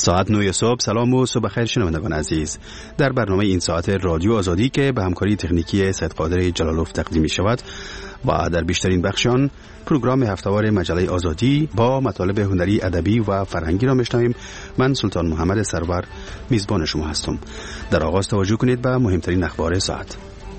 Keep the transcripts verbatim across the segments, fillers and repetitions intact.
ساعت نه صبح. سلام و صبح خیر شنوندگان عزیز. در برنامه این ساعت رادیو آزادی که به همکاری تکنیکی سید قادر جلالوف تقدیم می شود و در بیشترین بخش آن پروگرام هفته‌وار مجله آزادی با مطالب هنری، ادبی و فرهنگی را میشنویم. من سلطان محمد سرور میزبان شما هستم. در آغاز توجه کنید به مهمترین اخبار ساعت.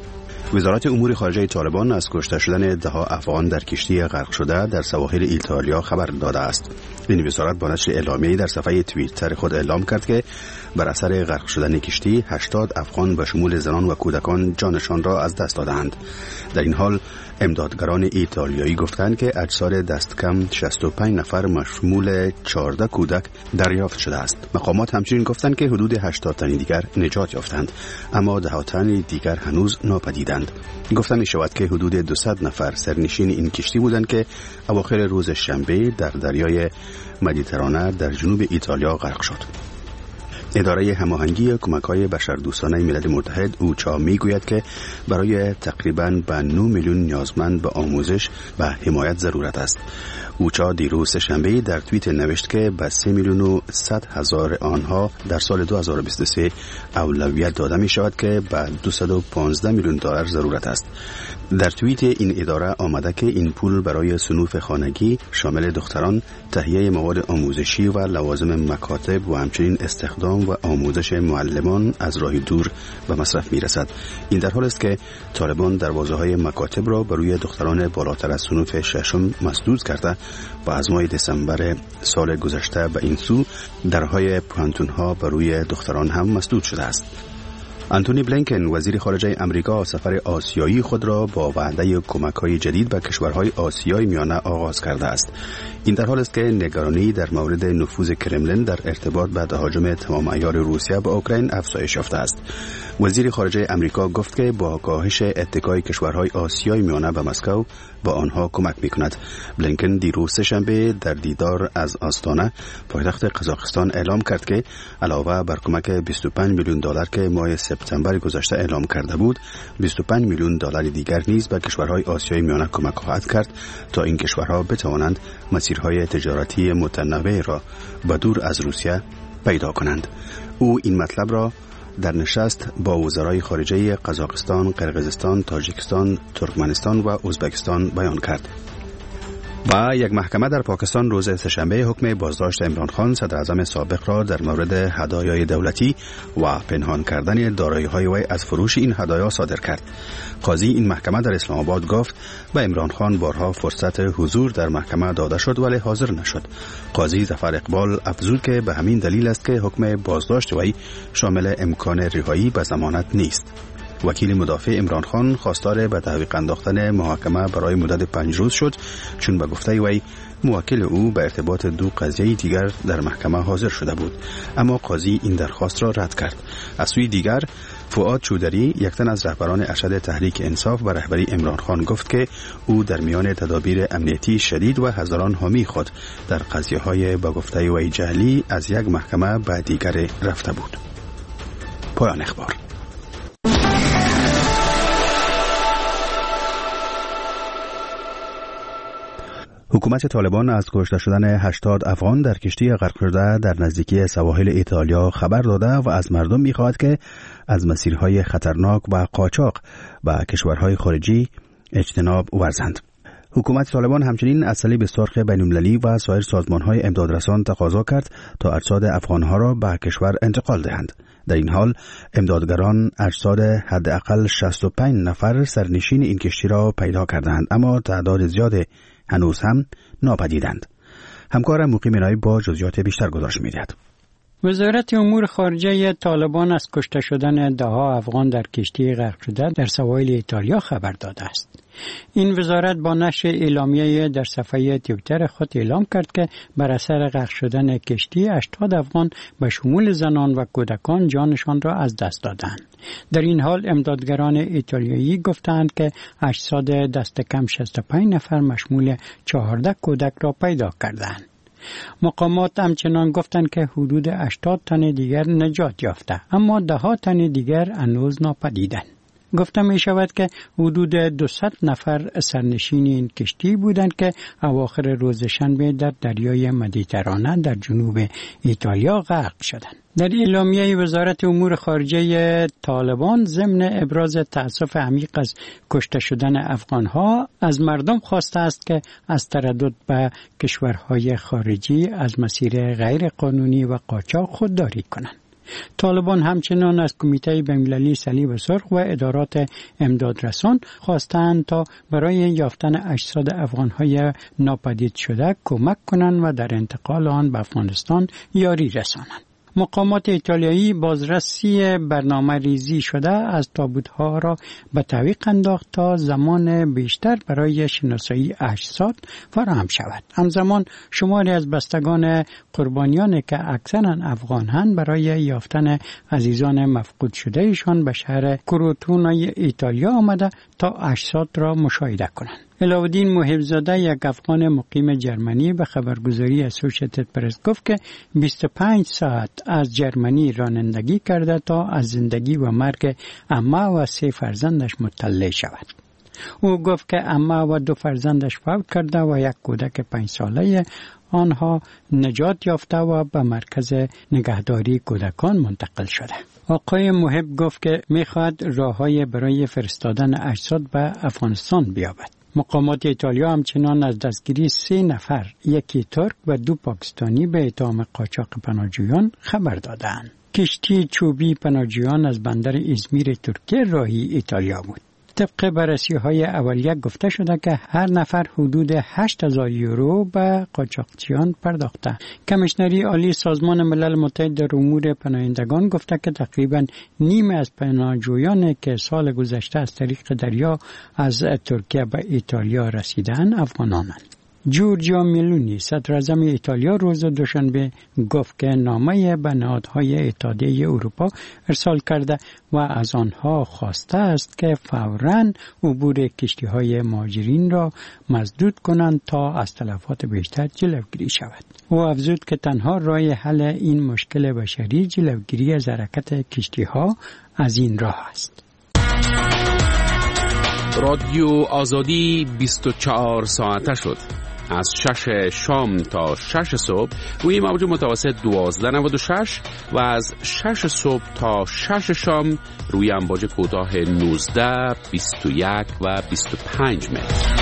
وزارت امور خارجه طالبان از کشته شدن ده ها افغان در کشتی غرق شده در سواحل ایتالیا خبر داده است. این وزارت با نشر اعلامیه‌ای در صفحه توییتر خود اعلام کرد که بر اثر غرق شدن کشتی هشتاد افغان به شمول زنان و کودکان جانشان را از دست دادند. در این حال امدادگران ایتالیایی گفتند که اجساد دست کم شصت و پنج نفر مشمول چهارده کودک دریافت شده است. مقامات همچنین گفتند که حدود هشتاد تن دیگر نجات یافتند، اما ده ها تن دیگر هنوز ناپدیدند. گفته می شود که حدود دویست نفر سرنشین این کشتی بودند که اواخر روز شنبه در دریای مدیترانه در جنوب ایتالیا غرق شد. اداره هماهنگی کمک‌های بشردوستانه ملل متحد اوچا میگوید که برای تقریباً به نه میلیون نیازمند به آموزش و حمایت ضرورت است. اوچا دیروز شنبه در توییت نوشت که به سه میلیون و صد هزار آنها در سال دو هزار و بیست و سه اولویت داده می شود که به دویست و پانزده میلیون دلار ضرورت است. در توییت این اداره آمده که این پول برای صنوف خانگی شامل دختران، تهیه مواد آموزشی و لوازم مکاتب و همچنین استخدام و آموزش معلمان از راه دور به مصرف می رسد. این در حال است که طالبان دروازه‌های مکاتب را بر روی دختران بالاتر از صنوف ششم مسدود کرده و از ماه دسامبر سال گذشته به این سو درهای پانتون‌ها بر روی دختران هم مسدود شده است. آنتونی بلینکن وزیر خارجه امریکا سفر آسیایی خود را با وعده کمک‌های جدید به کشورهای آسیای میانه آغاز کرده است. این در حال است که نگرانی در مورد نفوذ کرملین در ارتباط با تهاجم تمام عیار روسیه به اوکراین افزایش یافته است. وزیر خارجه امریکا گفت که با کاهش اتکای کشورهای آسیای میانه به مسکو با آنها کمک می‌کند. بلینکن دیروز سه‌شنبه در دیدار از آستانه پایتخت قزاقستان اعلام کرد که علاوه بر کمک بیست و پنج میلیون دلار که ماه سپتامبر گذشته اعلام کرده بود، بیست و پنج میلیون دلار دیگر نیز به کشورهای آسیای میانه کمک خواهد کرد تا این کشورها بتوانند مسیرهای تجارتی متنوع را به دور از روسیه پیدا کنند. او این مطلب را در نشست با وزرای خارجه قزاقستان، قرقیزستان، تاجیکستان، ترکمنستان و ازبکستان بیان کرد. و یک محکمه در پاکستان روز سه‌شنبه حکم بازداشت عمران خان صدر اعظم سابق را در مورد هدایای دولتی و پنهان کردن دارایی‌های وی از فروش این هدایا صادر کرد. قاضی این محکمه در اسلام آباد گفت به عمران خان بارها فرصت حضور در محکمه داده شد ولی حاضر نشد. قاضی ظفر اقبال افزود که به همین دلیل است که حکم بازداشت وی شامل امکان رهایی به ضمانت نیست. وکیل مدافع عمران خان خواستار به تعویق انداختن محاکمه برای مدت پنج روز شد، چون به گفته وی موکل او به ارتباط دو قضیه دیگر در محکمه حاضر شده بود، اما قاضی این درخواست را رد کرد. از سوی دیگر فؤاد چودری، یک تن از رهبران ارشد تحریک انصاف و رهبری عمران خان، گفت که او در میان تدابیر امنیتی شدید و هزاران حامی خود در قضیه‌های به گفته وی جعلی از یک محکمه به دیگر رفته بود. پایان اخبار. حکومت طالبان از کشته شدن هشتاد افغان در کشتی غرق شده در نزدیکی سواحل ایتالیا خبر داده و از مردم می‌خواهد که از مسیرهای خطرناک و قاچاق به کشورهای خارجی اجتناب ورزند. حکومت طالبان همچنین از صلیب سرخ بین‌المللی و سایر سازمان‌های امدادرسان تقاضا کرد تا اجساد افغان‌ها را به کشور انتقال دهند. در این حال امدادگران اجساد حداقل شصت و پنج نفر سرنشین این کشتی را پیدا کردند، اما تعداد زیاد هنوز هم ناپدیدند. همکارم مقیم نایب با جزئیات بیشتر گزارش می‌دهد. وزارت امور خارجه طالبان از کشته شدن ده ها افغان در کشتی غرق شده در سواحل ایتالیا خبر داده است. این وزارت با نشر اعلامیه در صفحه توییتر خود اعلام کرد که بر اثر غرق شدن کشتی هشتاد افغان به شمول زنان و کودکان جانشان را از دست دادند. در این حال امدادگران ایتالیایی گفتند که اجساد دست کم شصت و پنج نفر مشمول چهارده کودک را پیدا کردند. مقامات همچنان گفتند که حدود هشتاد تن دیگر نجات یافته، اما ده ها تن دیگر هنوز ناپدیدند. گفته می شود که حدود دویست نفر سرنشین این کشتی بودند که اواخر روز شنبه در دریای مدیترانه در جنوب ایتالیا غرق شدند. در اعلامیه وزارت امور خارجه طالبان ضمن ابراز تأسف عمیق از کشته شدن افغانها از مردم خواسته است که از تردد به کشورهای خارجی از مسیر غیر قانونی و قاچاق خودداری کنند. طالبان همچنان از کمیته بین‌المللی صلیب سرخ و ادارات امدادرسان خواستند تا برای یافتن اجساد افغانهای ناپدید شده کمک کنند و در انتقال آن به افغانستان یاری رسانند. مقامات ایتالیایی بازرسی برنامه ریزی شده از تابوت‌ها را به تعویق انداخت تا زمان بیشتر برای شناسایی اجساد فراهم شود. همزمان شماری از بستگان قربانیانی که اکثرا افغان‌اند برای یافتن عزیزان مفقود شده ایشان به شهر کروتونای ایتالیا آمده تا اجساد را مشاهده کنند. علاءالدین محب‌زاده یک افغان مقیم جرمنی به خبرگزاری اسوشییتد پرس گفت که بیست و پنج ساعت از جرمنی رانندگی کرده تا از زندگی و مرگ عمه و سه فرزندش مطلع شود. او گفت که عمه و دو فرزندش فوت کرده و یک کودک پنج ساله آنها نجات یافته و به مرکز نگهداری کودکان منتقل شده. آقای محب گفت که می‌خواهد راه‌های برای فرستادن اجساد به افغانستان بیابد. مقامات ایتالیا همچنان از دستگیری سه نفر، یکی ترک و دو پاکستانی به اتهام قاچاق پناهجویان خبر دادند. کشتی چوبی پناهجویان از بندر ازمیر ترکیه راهی ایتالیا بود. طبق بررسی‌های اولیه گفته شده که هر نفر حدود هشت هزار یورو به قاچاقچیان پرداخته. کمیشنری عالی سازمان ملل متحد در امور پناهندگان گفته که تقریباً نیم از پناهجویانی که سال گذشته از طریق دریا از ترکیه به ایتالیا رسیدند افغانانند. جورجیا میلونی صدراعظم ایتالیا روز دوشنبه گفت که نامه به نهادهای اتحادیه اروپا ارسال کرده و از آنها خواسته است که فوراً عبور کشتی‌های مهاجرین را مسدود کنند تا از تلفات بیشتر جلوگیری شود. او افزود که تنها راه حل این مشکل بشری جلوگیری از حرکت کشتی‌ها از این راه است. رادیو آزادی بیست و چهار ساعته شد. از شش شام تا شش صبح روی موج متوسط دوازده نود و شش و از شش صبح تا شش شام روی امواج کوتاه نوزده، بیست و یک و بیست و پنج متر.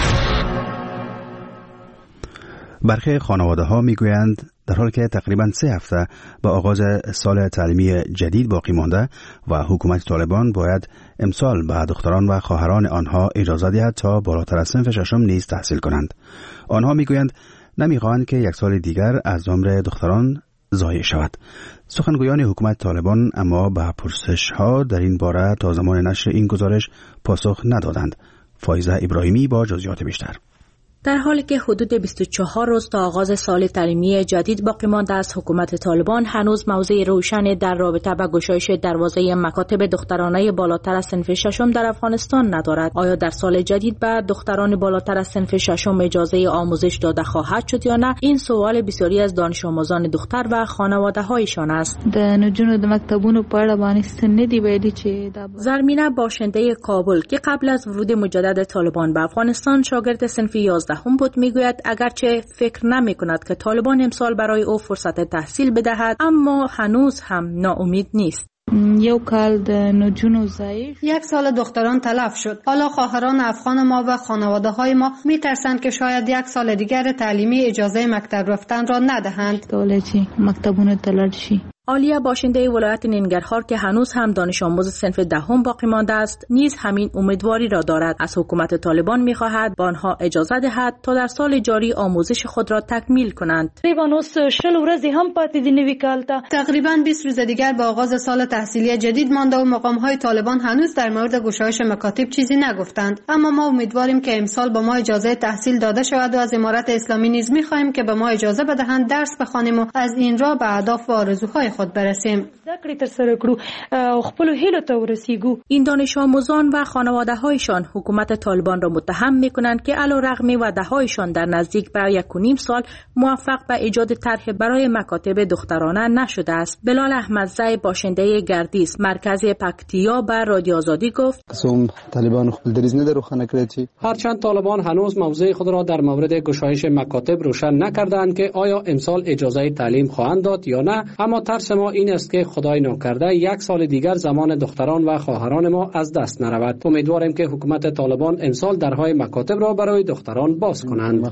برخی خانواده ها می گویند در حالی که تقریباً سه هفته با آغاز سال تعلیمی جدید باقی مانده و حکومت طالبان باید امسال به دختران و خواهران آنها اجازه دهد تا بالاتر از صنف ششم نیز تحصیل کنند. آنها میگویند نمیخواهند که یک سال دیگر از عمر دختران ضایع شود. سخنگویان حکومت طالبان اما به پرسش ها در این باره تا زمان نشر این گزارش پاسخ ندادند. فایزه ابراهیمی با جزئیات بیشتر. در حالی که حدود بیست و چهار روز تا آغاز سال تعلیمی جدید باقی مانده است، حکومت طالبان هنوز موضع روشنی در رابطه با گشایش دروازه مکاتب دخترانه بالاتر از صنف ششم در افغانستان ندارد. آیا در سال جدید به دختران بالاتر از صنف ششم اجازه آموزش داده خواهد شد یا نه؟ این سوال بسیاری از دانش آموزان دختر و خانواده هایشان است. د نجونو د مکتبونو په اړه باندې سندې ویلي چې زرمینه باشنده کابل که قبل از ورود مجدد طالبان به افغانستان شاگرد صنف یازده هم بود میگوید اگرچه فکر نمی کند که طالبان امسال برای او فرصت تحصیل بدهد، اما هنوز هم ناامید نیست. یو کال د نجونو ضعیف یک سال دختران تلف شد. حالا خواهران افغان ما و خانواده های ما میترسند که شاید یک سال دیگر تعلیمی اجازه مکتب رفتن را ندهند. کالجی مکتبونه تلل شي. عالیه باشنده ولایت ننگرهار که هنوز هم دانش آموز صنف دهم باقی مانده است نیز همین امیدواری را دارد. از حکومت طالبان می‌خواهد با آنها اجازه دهد تا در سال جاری آموزش خود را تکمیل کنند. تقریبا شل ورځې هم پاتې دي نوي کال ته. تقریبا بیست روز دیگر با آغاز سال تحصیلی جدید مانده و مقام‌های طالبان هنوز در مورد گشایش مکاتب چیزی نگفتند، اما ما امیدواریم که امسال با ما اجازه تحصیل داده شود و از امارت اسلامی نیز می‌خواهیم که به ما اجازه بدهند درس بخوانیم و از این راه به اهداف و آرزوهای خود برسیم. این دانش آموزان و خانواده‌هایشان حکومت طالبان را متهم می‌کنند که علیرغم وعده‌هایشان در نزدیک به یک و نیم سال موفق به ایجاد طرح برای مکاتب دخترانه نشده است. بلال احمدزی باشنده گردیز مرکز پکتیا به رادیو آزادی گفت: طالبان خپل دریز نه روښانه کړی. هرچند طالبان هنوز موضع خود را در مورد گشایش مکاتب روشن نکردند که آیا امسال اجازه تعلیم خواهند داد یا نه، اما ترس ما این است که خدای ناکرده یک سال دیگر زمان دختران و خواهران ما از دست نرود. امیدواریم که حکومت طالبان امسال درهای مکاتب را برای دختران باز کنند.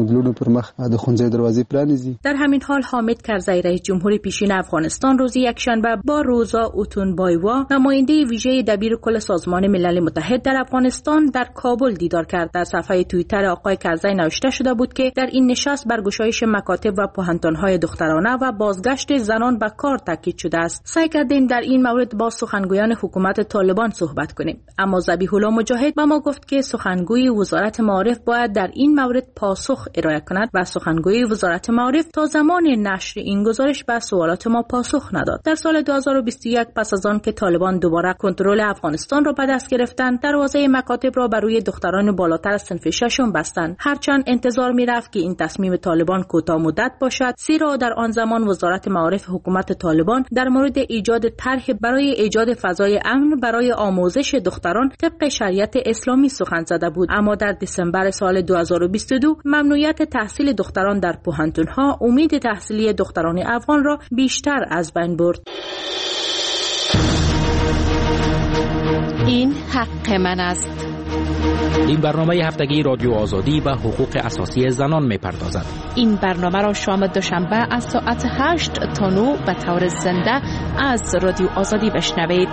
در همین حال حامد کرزی رئیس جمهور پیشین افغانستان روز یکشنبه با روزا اوتونبایوا نماینده ویژه دبیر کل سازمان ملل متحد در افغانستان در کابل دیدار کرد. در صفحه توییتر آقای کرزی نوشته شده بود که در این نشست بر گشایش مکاتب و پوهنتون‌های دخترانه و بازگشت زنان به کار تاکید شده است. سعی کردیم در این مورد با سخنگویان حکومت طالبان صحبت کنیم، اما ذبیح الله مجاهد به ما گفت که سخنگوی وزارت معارف باید در این مورد پاسخ ارائه کند و سخنگوی وزارت معارف تا زمان نشر این گزارش به سوالات ما پاسخ نداد. در سال دو هزار و بیست و یک پس از آن که طالبان دوباره کنترل افغانستان را به دست گرفتند، دروازه مکاتب را بر روی دختران بالاتر از صنف ششم بستند. هرچند انتظار می‌رفت که این تصمیم طالبان کوتاه مدت باشد، زیرا در آن زمان وزارت معارف حکومت طالبان در مورد ایجاد طرح برای ایجاد فضای امن برای آموزش دختران طبق شریعت اسلامی سخن زده بود، اما در دسامبر سال دو هزار و بیست و دو ممنوعیت تحصیل دختران در پوهنتون‌ها امید تحصیلی دختران افغان را بیشتر از بین برد. این حق من است. این برنامه هفتگی رادیو آزادی به حقوق اساسی زنان می‌پردازد. این برنامه را شام دوشنبه از ساعت هشت تا نه به طور زنده از رادیو آزادی بشنوید.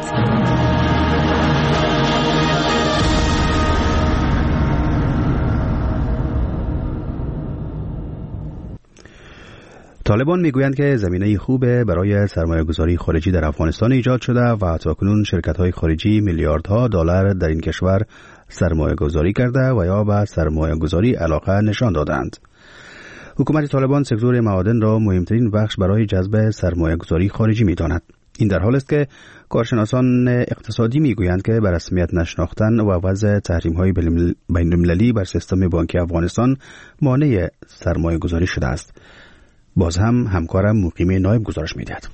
طالبان میگویند که زمینه خوب برای سرمایه‌گذاری خارجی در افغانستان ایجاد شده و تاکنون شرکت‌های خارجی میلیاردها دلار در این کشور سرمایه‌گذاری کرده و یا به سرمایه‌گذاری علاقه نشان دادند. حکومت طالبان سکتور معادن را مهمترین بخش برای جذب سرمایه‌گذاری خارجی می‌داند. این در حالی است که کارشناسان اقتصادی میگویند که به رسمیت نشناختن و وضع تحریم‌های بین‌المللی بر سیستم بانکی افغانستان مانع سرمایه‌گذاری شده است. باز هم همکارم مقیم نایب گزارش می‌دهد.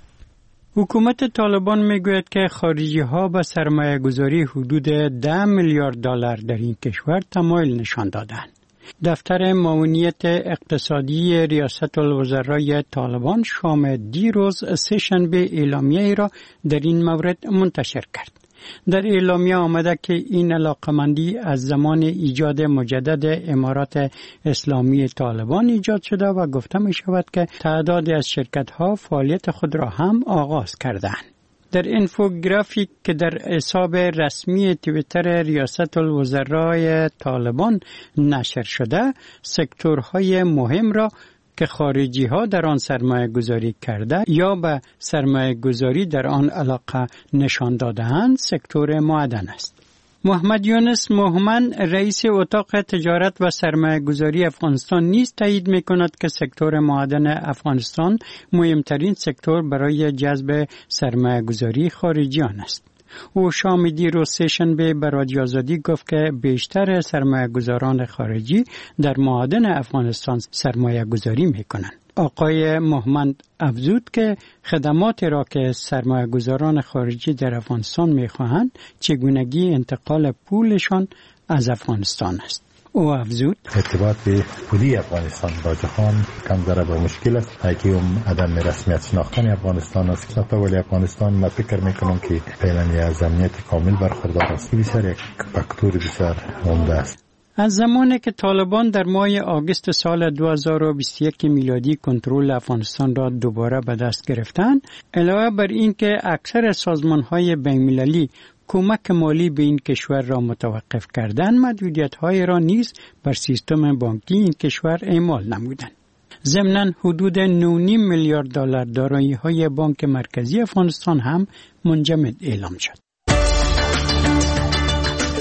حکومت طالبان میگوید که خارجی ها به سرمایه گذاری حدود ده میلیارد دلار در این کشور تمایل نشان دادند. دفتر معاونیت اقتصادی ریاست الوزرای طالبان شام دیروز سه‌شنبه اعلامیه را در این مورد منتشر کرد. در اعلامیه آمده که این علاقمندی از زمان ایجاد مجدد امارات اسلامی طالبان ایجاد شده و گفته می شود که تعدادی از شرکت ها فعالیت خود را هم آغاز کردند. در اینفوگرافیک که در حساب رسمی توییتر ریاست الوزرای طالبان نشر شده، سکتورهای مهم را که خارجی ها در آن سرمایه گذاری کرده یا به سرمایه گذاری در آن علاقه نشان داده‌اند سکتور معدن است. محمد یونس مومن رئیس اتاق تجارت و سرمایه گذاری افغانستان نیز تایید می کند که سکتور معدن افغانستان مهمترین سکتور برای جذب سرمایه گذاری خارجیان است. او شام دیروز سه‌شنبه به رادیو آزادی گفت که بیشتر سرمایه گذاران خارجی در معادن افغانستان سرمایه گذاری می کنند. آقای محمد افزود که خدمات را که سرمایه گذاران خارجی در افغانستان می خواهند چگونگی انتقال پولشان از افغانستان است. او افزود ارتباط پولی افغانستان با جهان کم ذره با مشکل است، که اون عدم رسمیت شناختن افغانستان است. تا ولی افغانستان ما فکر میکنم که فعلا از امنیت کامل برخوردار است. بسیار یک فاکتور بسیار عمده است. از زمانی که طالبان در ماه آگوست سال دو هزار و بیست و یک میلادی کنترل افغانستان را دوباره به دست گرفتند، علاوه بر این که اکثر سازمان‌های بین‌المللی کمک مالی به این کشور را متوقف کردند، محدودیت‌های را نیز بر سیستم بانکی این کشور اعمال نمودند. ضمناً حدود نه و نیم میلیارد دلار دارایی‌های بانک مرکزی افغانستان هم منجمد اعلام شد.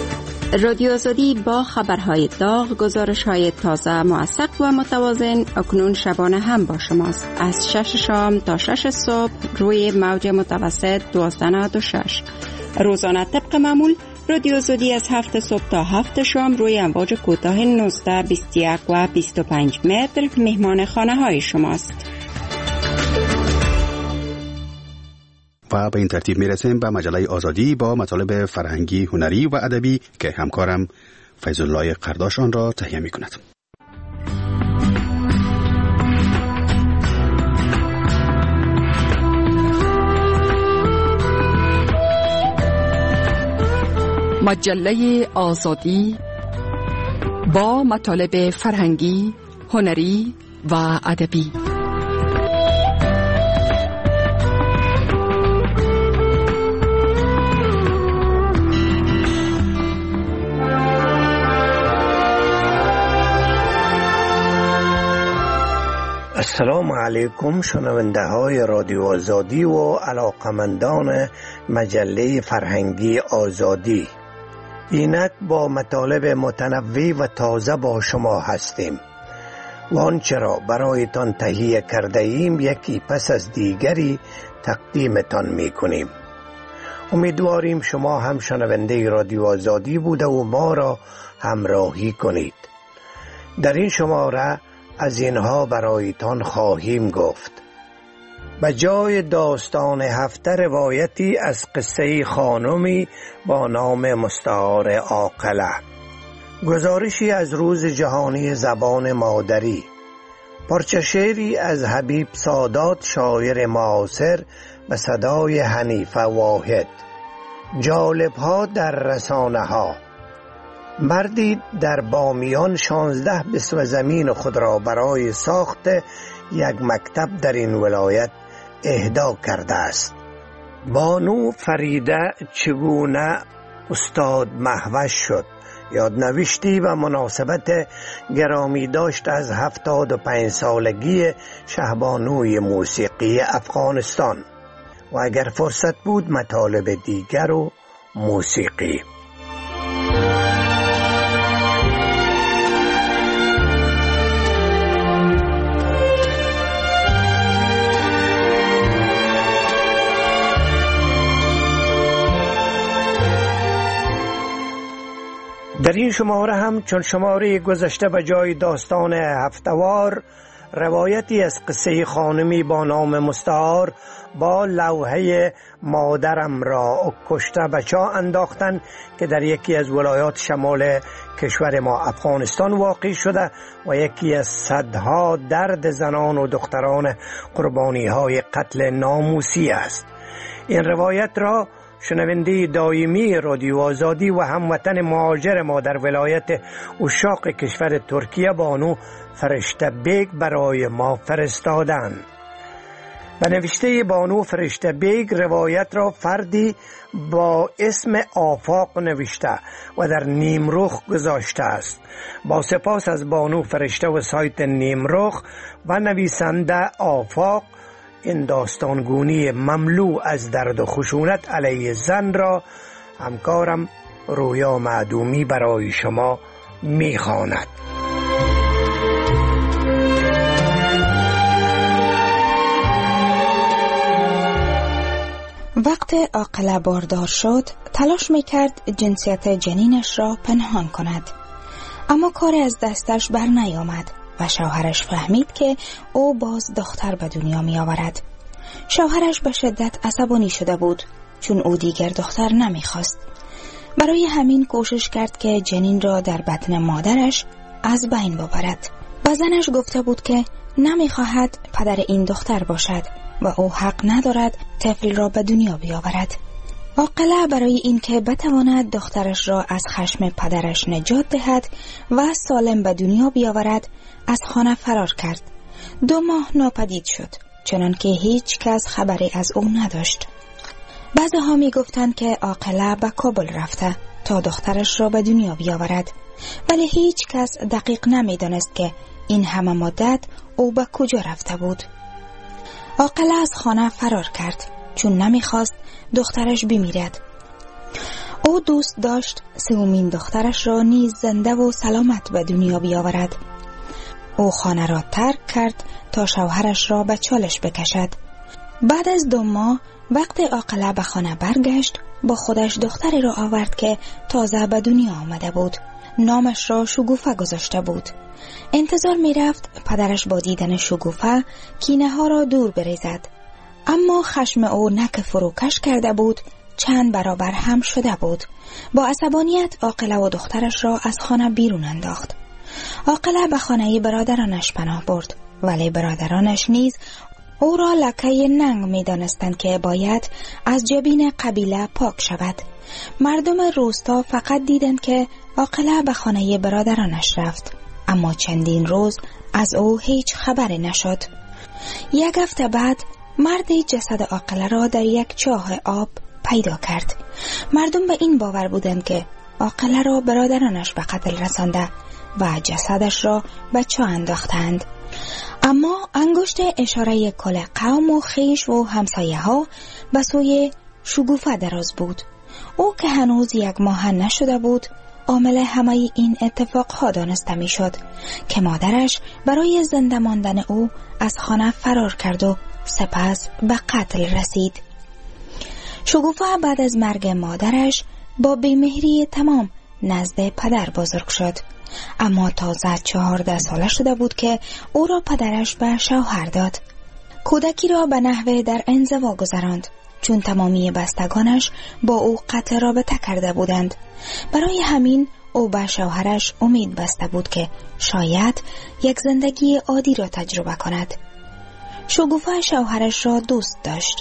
رادیو آزادی با خبرهای داغ، گزارش‌های تازه، موثق و متوازن اکنون شبانه هم با شماست. از شش شام تا شش صبح روی موج متوسط دوازده نود و شش. روزانه طبق معمول رادیو آزادی از هفت صبح تا هفت شام روی امواج کوتاه نوزده، بیست و یک و بیست و پنج متر مهمان خانه های شماست. و به این ترتیب میرسیم به مجله آزادی با مطالب فرهنگی، هنری و ادبی که همکارم فیض الله قرداش آن را تهیه می کند. مجله آزادی با مطالب فرهنگی، هنری و ادبی. السلام علیکم شنونده های رادیو آزادی و علاقمندان مجله فرهنگی آزادی. اینک با مطالب متنوع و تازه با شما هستیم و آنچه را برایتان تهیه کرده ایم یکی پس از دیگری تقدیمتان می کنیم. امیدواریم شما هم شنونده رادیو آزادی بوده و ما را همراهی کنید. در این شماره از اینها برایتان خواهیم گفت: به جای داستان هفته روایتی از قصه خانمی با نام مستعار عاقله، گزارشی از روز جهانی زبان مادری، پارچه شعری از حبیب سادات شاعر معاصر به صدای حنیفه واحد، جالب‌ها در رسانه ها. مردی در بامیان شانزده بسو زمین خود را برای ساخت یک مکتب در این ولایت اهدا کرده است. بانو فریده چگونه استاد مهوش شد، یادنوشتی و مناسبت گرامی داشت از هفتاد و پنج سالگی شهبانوی موسیقی افغانستان و اگر فرصت بود مطالب دیگر و موسیقی. در این شماره هم چون شماره گذشته به جای داستان هفتوار روایتی از قصه خانمی با نام مستعار با لوحه مادرم را کشته به چاه انداختن که در یکی از ولایات شمال کشور ما افغانستان واقع شده و یکی از صدها درد زنان و دختران قربانی های قتل ناموسی است. این روایت را شنونده دائمی رادیو آزادی و هموطن مهاجر ما در ولایت اشاق کشور ترکیه بانو فرشته بیگ برای ما فرستادند. به نوشته بانو فرشته بیگ روایت را فردی با اسم آفاق نوشته و در نیمرخ گذاشته است. با سپاس از بانو فرشته و سایت نیمرخ و نویسنده آفاق، این داستانگونی مملو از درد و خشونت علیه زن را همکارم رویا معدومی برای شما میخواند. وقت عاقله باردار شد تلاش میکرد جنسیت جنینش را پنهان کند، اما کاری از دستش بر نیامد و شوهرش فهمید که او باز دختر به دنیا می آورد. شوهرش به شدت عصبانی شده بود چون او دیگر دختر نمی خواست. برای همین کوشش کرد که جنین را در بطن مادرش از بین ببرد. و زنش گفته بود که نمی خواهد پدر این دختر باشد و او حق ندارد طفل را به دنیا بیاورد. عاقله برای اینکه بتواند دخترش را از خشم پدرش نجات دهد و سالم به دنیا بیاورد از خانه فرار کرد. دو ماه ناپدید شد، چنان که هیچ کس خبری از او نداشت. بعضی ها می گفتند که عاقله به کابل رفته تا دخترش را به دنیا بیاورد، ولی هیچ کس دقیق نمی دانست که این همه مدت او به کجا رفته بود. عاقله از خانه فرار کرد چون نمی خواست دخترش بمیرد. او دوست داشت سومین دخترش را نیز زنده و سلامت به دنیا بیاورد. او خانه را ترک کرد تا شوهرش را به چالش بکشد. بعد از دو ماه وقت عاقله به خانه برگشت، با خودش دختری را آورد که تازه به دنیا آمده بود. نامش را شگوفه گذاشته بود. انتظار می رفت پدرش با دیدن شگوفه کینه ها را دور بریزد، اما خشم او نک فروکش کرده بود، چند برابر هم شده بود. با عصبانیت عاقله و دخترش را از خانه بیرون انداخت. عاقله به خانه برادرانش پناه برد، ولی برادرانش نیز او را لکه ننگ می دانستند که باید از جبین قبیله پاک شود. مردم روستا فقط دیدند که عاقله به خانه برادرانش رفت، اما چندین روز از او هیچ خبری نشد. یک هفته بعد مردی جسد عاقله را در یک چاه آب پیدا کرد. مردم به این باور بودند که عاقله را برادرانش به قتل رسانده و جسدش را به چاه انداختند. اما انگشت اشاره کل قوم و خیش و همسایه ها به سوی شگوفه دراز بود. او که هنوز یک ماه نشده بود، عامل همه این اتفاق ها دانسته می شد که مادرش برای زنده ماندن او از خانه فرار کرد و سپس به قتل رسید. شگوفه بعد از مرگ مادرش با بیمهری تمام نزد پدر بزرگ شد، اما تازه چهارده ساله شده بود که او را پدرش به شوهر داد. کودکی را به نحوه در انزوا گذراند، چون تمامی بستگانش با او قطع رابطه کرده بودند. برای همین او به شوهرش امید بسته بود که شاید یک زندگی عادی را تجربه کند. شگوفه شوهرش را دوست داشت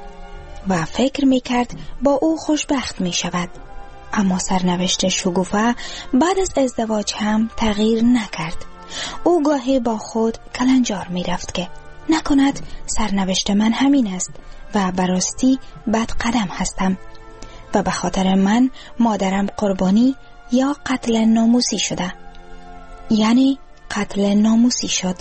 و فکر می کرد با او خوشبخت می شود، اما سرنوشت شگوفه بعد از ازدواج هم تغییر نکرد. او گاهی با خود کلنجار می رفت که نکند سرنوشت من همین است و براستی بد قدم هستم و به خاطر من مادرم قربانی یا قتل ناموسی شده، یعنی قتل ناموسی شد.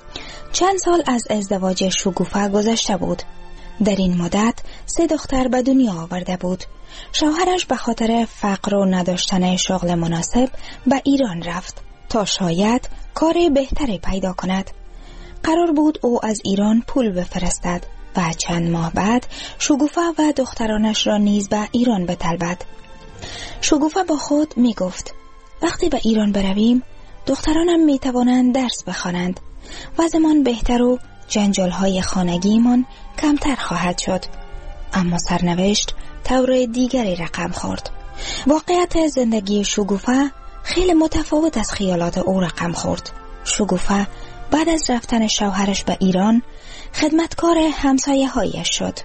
چند سال از ازدواج شگوفه گذشته بود. در این مدت سه دختر به دنیا آورده بود. شوهرش به خاطر فقر و نداشتن شغل مناسب به ایران رفت تا شاید کار بهتری پیدا کند. قرار بود او از ایران پول بفرستد و چند ماه بعد شگوفه و دخترانش را نیز به ایران بطلبد. شگوفه با خود می گفت وقتی به ایران برویم دخترانم می توانند درس بخوانند، وضعمان بهتر و جنجال‌های خانگیمان کمتر خواهد شد. اما سرنوشت طور دیگری رقم خورد. واقعیت زندگی شگوفه خیلی متفاوت از خیالات او رقم خورد. شگوفه بعد از رفتن شوهرش به ایران خدمتکار همسایه هایش شد.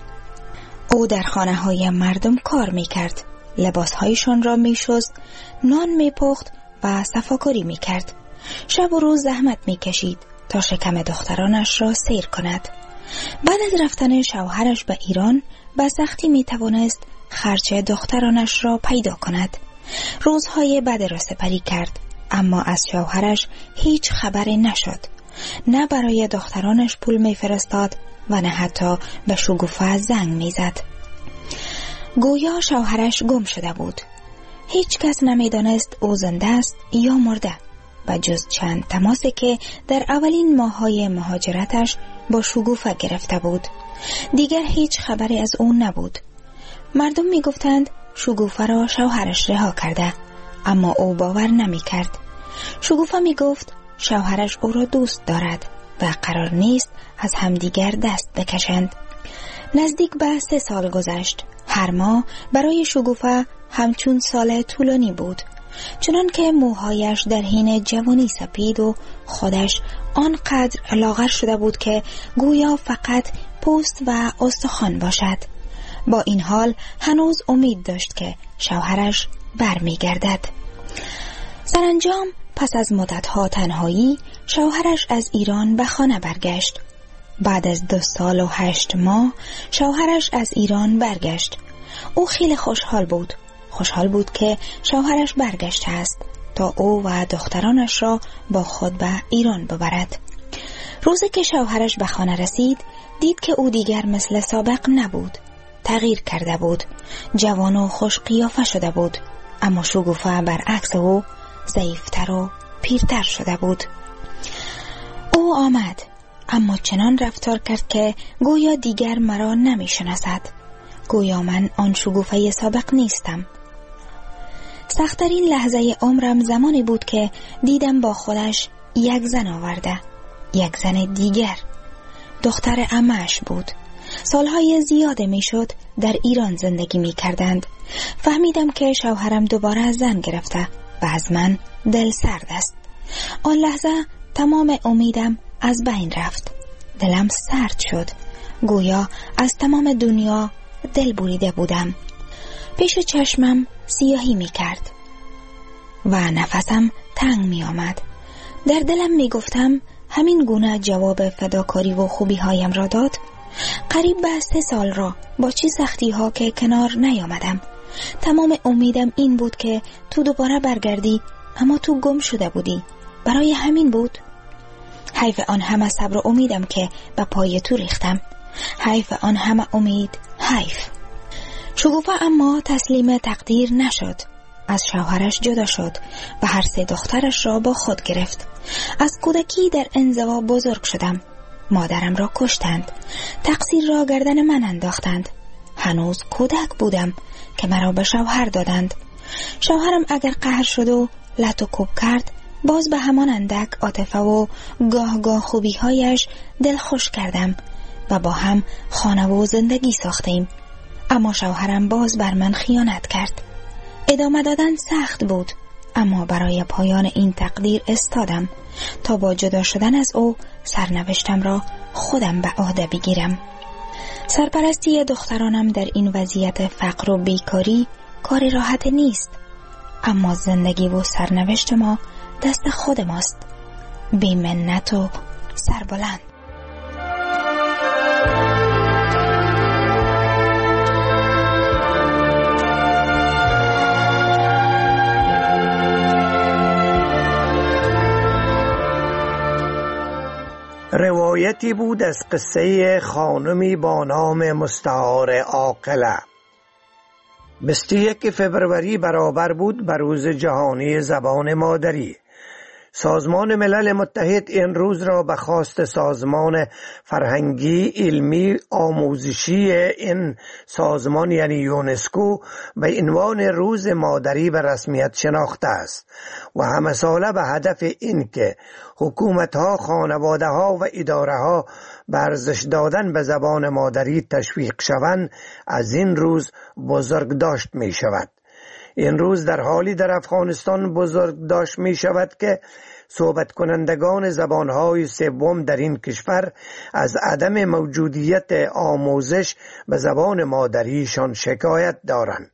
او در خانه های مردم کار می کرد، لباس هایشان را می شست، نان می پخت و صفاکاری می کرد. شب و روز زحمت می کشید تا شکم دخترانش را سیر کند. بعد از رفتن شوهرش به ایران به سختی می توانست خرچ دخترانش را پیدا کند. روزهای بعد را سپری کرد، اما از شوهرش هیچ خبری نشد. نه برای دخترانش پول می فرستاد و نه حتی به شگوفه زنگ می زد. گویا شوهرش گم شده بود. هیچ کس نمی دانست او زنده است یا مرده، و جز چند تماسی که در اولین ماه‌های مهاجرتش با شگوفه گرفته بود. دیگر هیچ خبری از او نبود. مردم می گفتند شگوفه را شوهرش رها کرده، اما او باور نمی کرد. شگوفه می گفت شوهرش او را دوست دارد و قرار نیست از همدیگر دست بکشند. نزدیک به سه سال گذشت. هر ماه برای شگوفه همچون سال طولانی بود، چنان که موهایش در حین جوانی سپید و خودش آنقدر لاغر شده بود که گویا فقط پوست و استخوان باشد. با این حال هنوز امید داشت که شوهرش برمی گردد. سرانجام پس از مدتها تنهایی شوهرش از ایران به خانه برگشت. بعد از دو سال و هشت ماه شوهرش از ایران برگشت. او خیلی خوشحال بود. خوشحال بود که شوهرش برگشته است تا او و دخترانش را با خود به ایران ببرد. روزی که شوهرش به خانه رسید دید که او دیگر مثل سابق نبود. تغییر کرده بود. جوان و خوش قیافه شده بود، اما شگوفه برعکس او ضعیفتر و پیرتر شده بود. او آمد، اما چنان رفتار کرد که گویا دیگر مرا نمی شناسد. گویا من آن شگوفه سابق نیستم. سخت‌ترین لحظه عمرم زمانی بود که دیدم با خودش یک زن آورده، یک زن دیگر. دختر عمه‌اش بود. سالهای زیاده می شد در ایران زندگی می کردند. فهمیدم که شوهرم دوباره زن گرفته و از من دل سرد است. آن لحظه تمام امیدم از بین رفت. دلم سرد شد. گویا از تمام دنیا دل بریده بودم. پیش چشمم سیاهی می کرد و نفسم تنگ می آمد. در دلم می گفتم همین گونه جواب فداکاری و خوبی هایم را داد. قریب به سه سال را با چی سختی ها که کنار نیامدم. تمام امیدم این بود که تو دوباره برگردی، اما تو گم شده بودی. برای همین بود. حیف آن همه صبر و امیدم که به پای تو ریختم. حیف آن همه امید، حیف. شگوفه اما تسلیم تقدیر نشد. از شوهرش جدا شد و هر سه دخترش را با خود گرفت. از کودکی در انزوا بزرگ شدم. مادرم را کشتند. تقصیر را گردن من انداختند. هنوز کودک بودم که مرا به شوهر دادند. شوهرم اگر قهر شد و لط و کوب کرد، باز به همان اندک عاطفه و گاه گاه خوبی هایش دل خوش کردم و با هم خانه و زندگی ساختیم. اما شوهرم باز بر من خیانت کرد. ادامه دادن سخت بود، اما برای پایان این تقدیر استادم تا با جدا شدن از او سرنوشتم را خودم به عهده بگیرم. سرپرستی دخترانم در این وضعیت فقر و بیکاری کاری راحت نیست، اما زندگی و سرنوشت ما دست خود ماست. بی منت و سربلند. روایتی بود از قصه خانمی با نام مستعار عاقله. بیست و یک فوریه برابر بود بر روز جهانی زبان مادری. سازمان ملل متحد این روز را به خواست سازمان فرهنگی علمی آموزشی این سازمان یعنی یونسکو به عنوان روز مادری به رسمیت شناخته است و همه ساله به هدف این که حکومت ها، خانواده ها و اداره ها به ارزش دادن به زبان مادری تشویق شوند از این روز بزرگ داشت می شود. این روز در حالی در افغانستان بزرگ داشت می شود که صحبت کنندگان زبانهای سوم در این کشور از عدم موجودیت آموزش به زبان مادریشان شکایت دارند.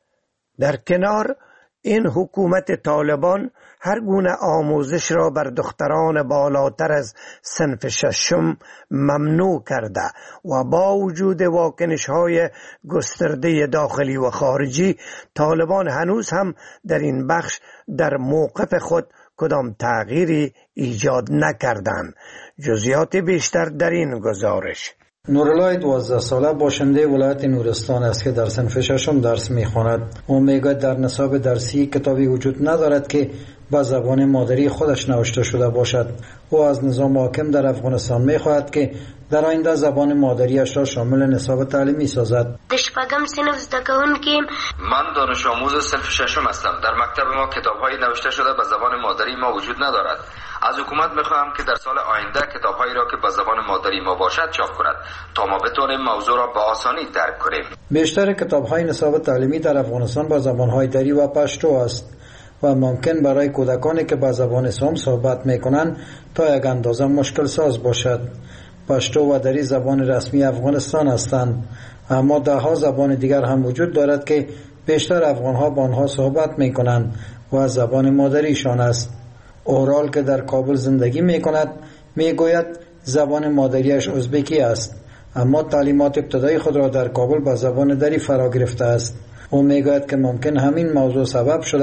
در کنار این حکومت طالبان هر گونه آموزش را بر دختران بالاتر از صنف ششم ممنوع کرده و با وجود واکنش‌های گسترده داخلی و خارجی، طالبان هنوز هم در این بخش در موقف خود کدام تغییری ایجاد نکردند. جزئیات بیشتر در این گزارش. نورالله دوازده ساله باشنده ولایت نورستان است که در صنف ششم درس می‌خواند. او میگوید در نصاب درسی کتابی وجود ندارد که با زبان مادری خودش نوشته شده باشد. او از نظام حاکم در افغانستان می‌خواهد که در آینده زبان مادریش را شامل نصاب تعلیمی سازد. شپږم صنف زده کوونکی من دانش آموز صنف ششم هستم. در مکتب ما کتاب‌های نوشته شده به زبان مادری ما وجود ندارد. از حکومت می‌خواهم که در سال آینده کتاب‌هایی را که به زبان مادری ما باشد چاپ کند تا ما بتوانیم موضوع را به آسانی درک کنیم. بیشتر کتاب‌های نصاب تعلیمی در افغانستان با زبان‌های دری و پشتو است و ممکن برای کودکانی که با زبان سوم صحبت می‌کنند تا یک اندازه مشکل ساز باشد. پشتو و دری زبان رسمی افغانستان هستند، اما ده ها زبان دیگر هم وجود دارد که بیشتر افغان‌ها با آنها صحبت می‌کنند و زبان مادریشان است. اورال که در کابل زندگی می‌کند می‌گوید زبان مادریش ازبکی است، اما تعلیمات ابتدایی خود را در کابل با زبان دری فرا گرفته است. او می‌گوید که ممکن همین موضوع سبب شده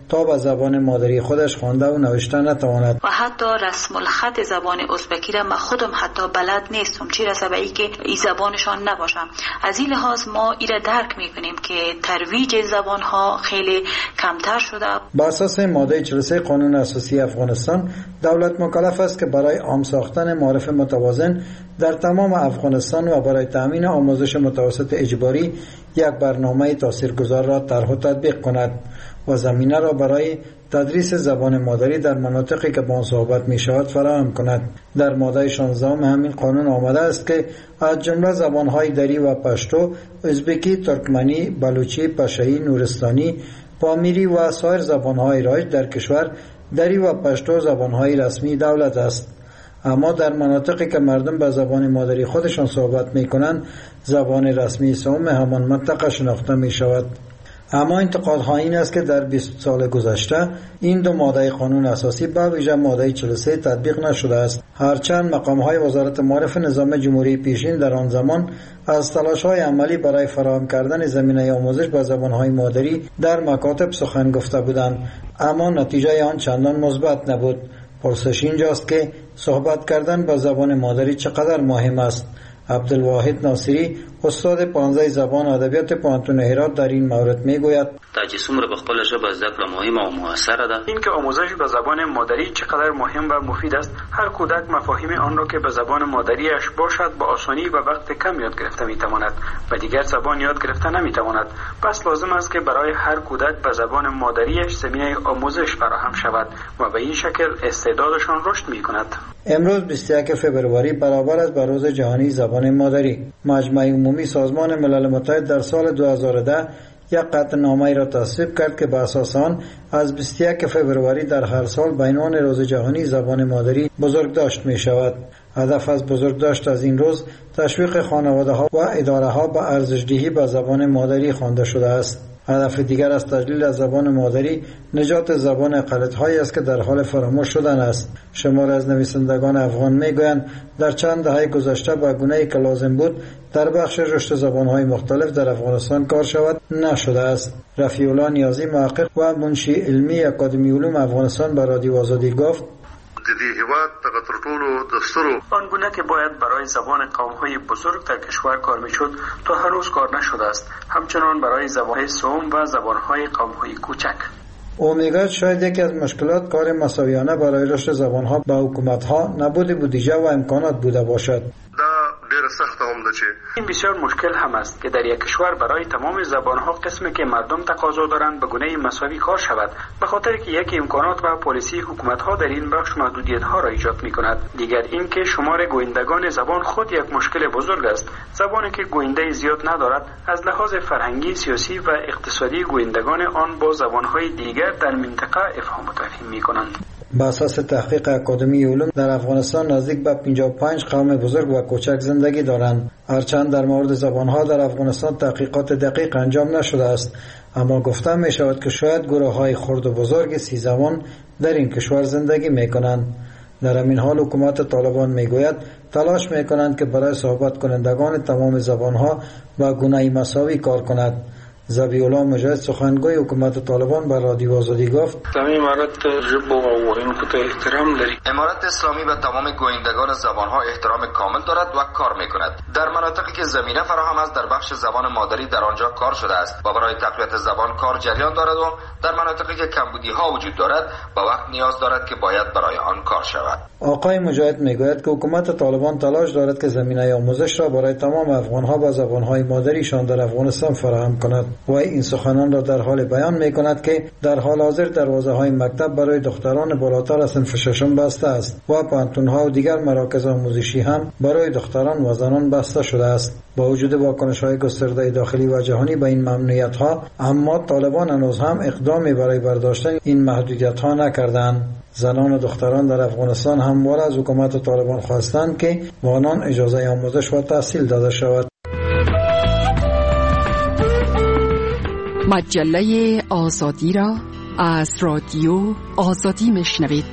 تا به زبان مادری خودش خوانده و نوشته نتواند. و حتی رسم الخط زبان ازبکی را من خودم حتی بلد نیستم، چی رسه به ای که ای زبانشان نباشم. از این لحاظ ما ای را درک میکنیم که ترویج زبان ها خیلی کمتر شده. با اساس ماده چهل و سه قانون اساسی افغانستان، دولت مکلف است که برای عام ساختن معارف متوازن در تمام افغانستان و برای تامین آموزش متوسط اجباری یک برنامه تاثیرگذار را طرح و تطبیق کند و زمینه را برای تدریس زبان مادری در مناطقی که با آن صحبت می شود فراهم کند. در ماده شانزده همین قانون آمده است که از جمله زبانهای دری و پشتو، ازبکی، ترکمنی، بلوچی، پشه‌ای، نورستانی، پامیری و سایر زبانهای رایج در کشور، دری و پشتو زبانهای رسمی دولت است. اما در مناطقی که مردم به زبان مادری خودشان صحبت می کنند، زبان رسمی سوم همان منطقه شناخته می شود. اما انتقادها این است که در بیست سال گذشته این دو ماده قانون اساسی به ویژه ماده چهل و سه تطبیق نشده است، هرچند مقام‌های وزارت معارف نظام جمهوری پیشین در آن زمان از تلاش‌های عملی برای فراهم کردن زمینه آموزش به زبان‌های مادری در مکاتب سخن گفته بودند، اما نتیجه آن چندان مثبت نبود. پرسش اینجاست که صحبت کردن به زبان مادری چقدر مهم است. عبدالواحد ناصری، استاد پانزده زبان ادبیات پوهنتون هرات، در این مورد میگوید تجسم را به خپل ژبه زده کړه مهمه او موثره ده. این که آموزش به زبان مادری چقدر مهم و مفید است. هر کودک مفاهیم آن را که به زبان مادریش باشد با آسانی و وقت کم یاد گرفته میتواند و دیگر زبان یاد گرفته نمیتواند. پس لازم است که برای هر کودک به زبان مادریش زمینه آموزش فراهم شود و به این شکل استعدادشان رشد میکند. امروز بیست و یک فوریه برابر است با روز جهانی زبان مادری. مجمع عمومی سازمان ملل متحد در سال دو هزار و ده یک قطعنامه را تصویب کرد که بر اساس آن از بیست و یک فوریه در هر سال به عنوان روز جهانی زبان مادری بزرگداشت می شود. هدف از بزرگداشت از این روز تشویق خانواده ها و اداره ها به ارزش‌دهی به زبان مادری خوانده شده است. هدف دیگر از تجلیل از زبان مادری نجات زبان اقلیت‌هایی است که در حال فراموش شدن است. شمار از نویسندگان افغان میگویند در چند دهه گذشته به گونه‌ای که لازم بود در بخش رشد زبان‌های مختلف در افغانستان کار شود نشده است. رفیع الله نیازی، محقق و منشی علمی اکادمی علوم افغانستان، به رادیو آزادی گفت آن گونه که باید برای زبان قوم‌های بزرگ در کشور کار می‌شد تا هنوز کار نشده است، همچنان برای زبان‌های سوم و زبان‌های قوم‌های کوچک. او میگوید شاید یکی از مشکلات کار مساویانه برای رشد زبان‌ها به حکومت‌ها نبود بودجه و امکانات بوده باشد. این بسیار مشکل هم است که در یک کشور برای تمام زبان‌ها قسمی که مردم تقاضا دارند به گونه مساوی کار شود، به خاطر که یک امکانات و پالیسی حکومت‌ها در این بخش محدودیت‌ها را ایجاد می‌کند. دیگر این که شمار گویندگان زبان خود یک مشکل بزرگ است. زبانی که گوینده زیاد ندارد از لحاظ فرهنگی، سیاسی و اقتصادی گویندگان آن با زبان‌های دیگر در منطقه افهام و تفهیم می‌کنند. بر اساس تحقیق اکادمی علوم در افغانستان نزدیک به پنجاه و پنج قوم بزرگ و کوچک زندگی دارند. هرچند در مورد زبانها در افغانستان تحقیقات دقیق انجام نشده است، اما گفته می شود که شاید گروه های خرد و بزرگ سی زبان در این کشور زندگی می کنند. در همین حال حکومت طالبان می گوید تلاش می کنند که برای صحبت کنندگان تمام زبانها با گونه مساوی کار کند. ذبیح الله مجاهد، سخنگوی حکومت طالبان، بر رادیو آزادی گفت امارت ژبو او ویونکو ته احترام لري. امارت اسلامی به تمام گویندگان زبانها احترام کامل دارد و کار میکند. در مناطقی که زمینه فراهم است در بخش زبان مادری در آنجا کار شده است و برای تقویت زبان کار جریان دارد و در مناطقی که کمبودی ها وجود دارد با وقت نیاز دارد که باید برای آن کار شود. آقای مجاهد میگوید که حکومت طالبان تلاش دارد که زمینه آموزش را برای تمام افغانها با زبانهای مادریشان در افغانستان فراهم کند. و این سخنان را در حال بیان می کند که در حال حاضر دروازه های مکتب برای دختران بالاتر از صنف ششم بسته است و پانتون ها و دیگر مراکز آموزشی هم برای دختران و زنان بسته شده است. با وجود واکنش های گسترده داخلی و جهانی به این ممنوعیت ها، اما طالبان هنوز هم اقدامی برای برداشتن این محدودیت ها نکردند. زنان و دختران در افغانستان همواره از حکومت طالبان خواستند که به آنان اجازه آموزش و تحصیل داده شود. مجله آزادی را از رادیو آزادی میشنوید.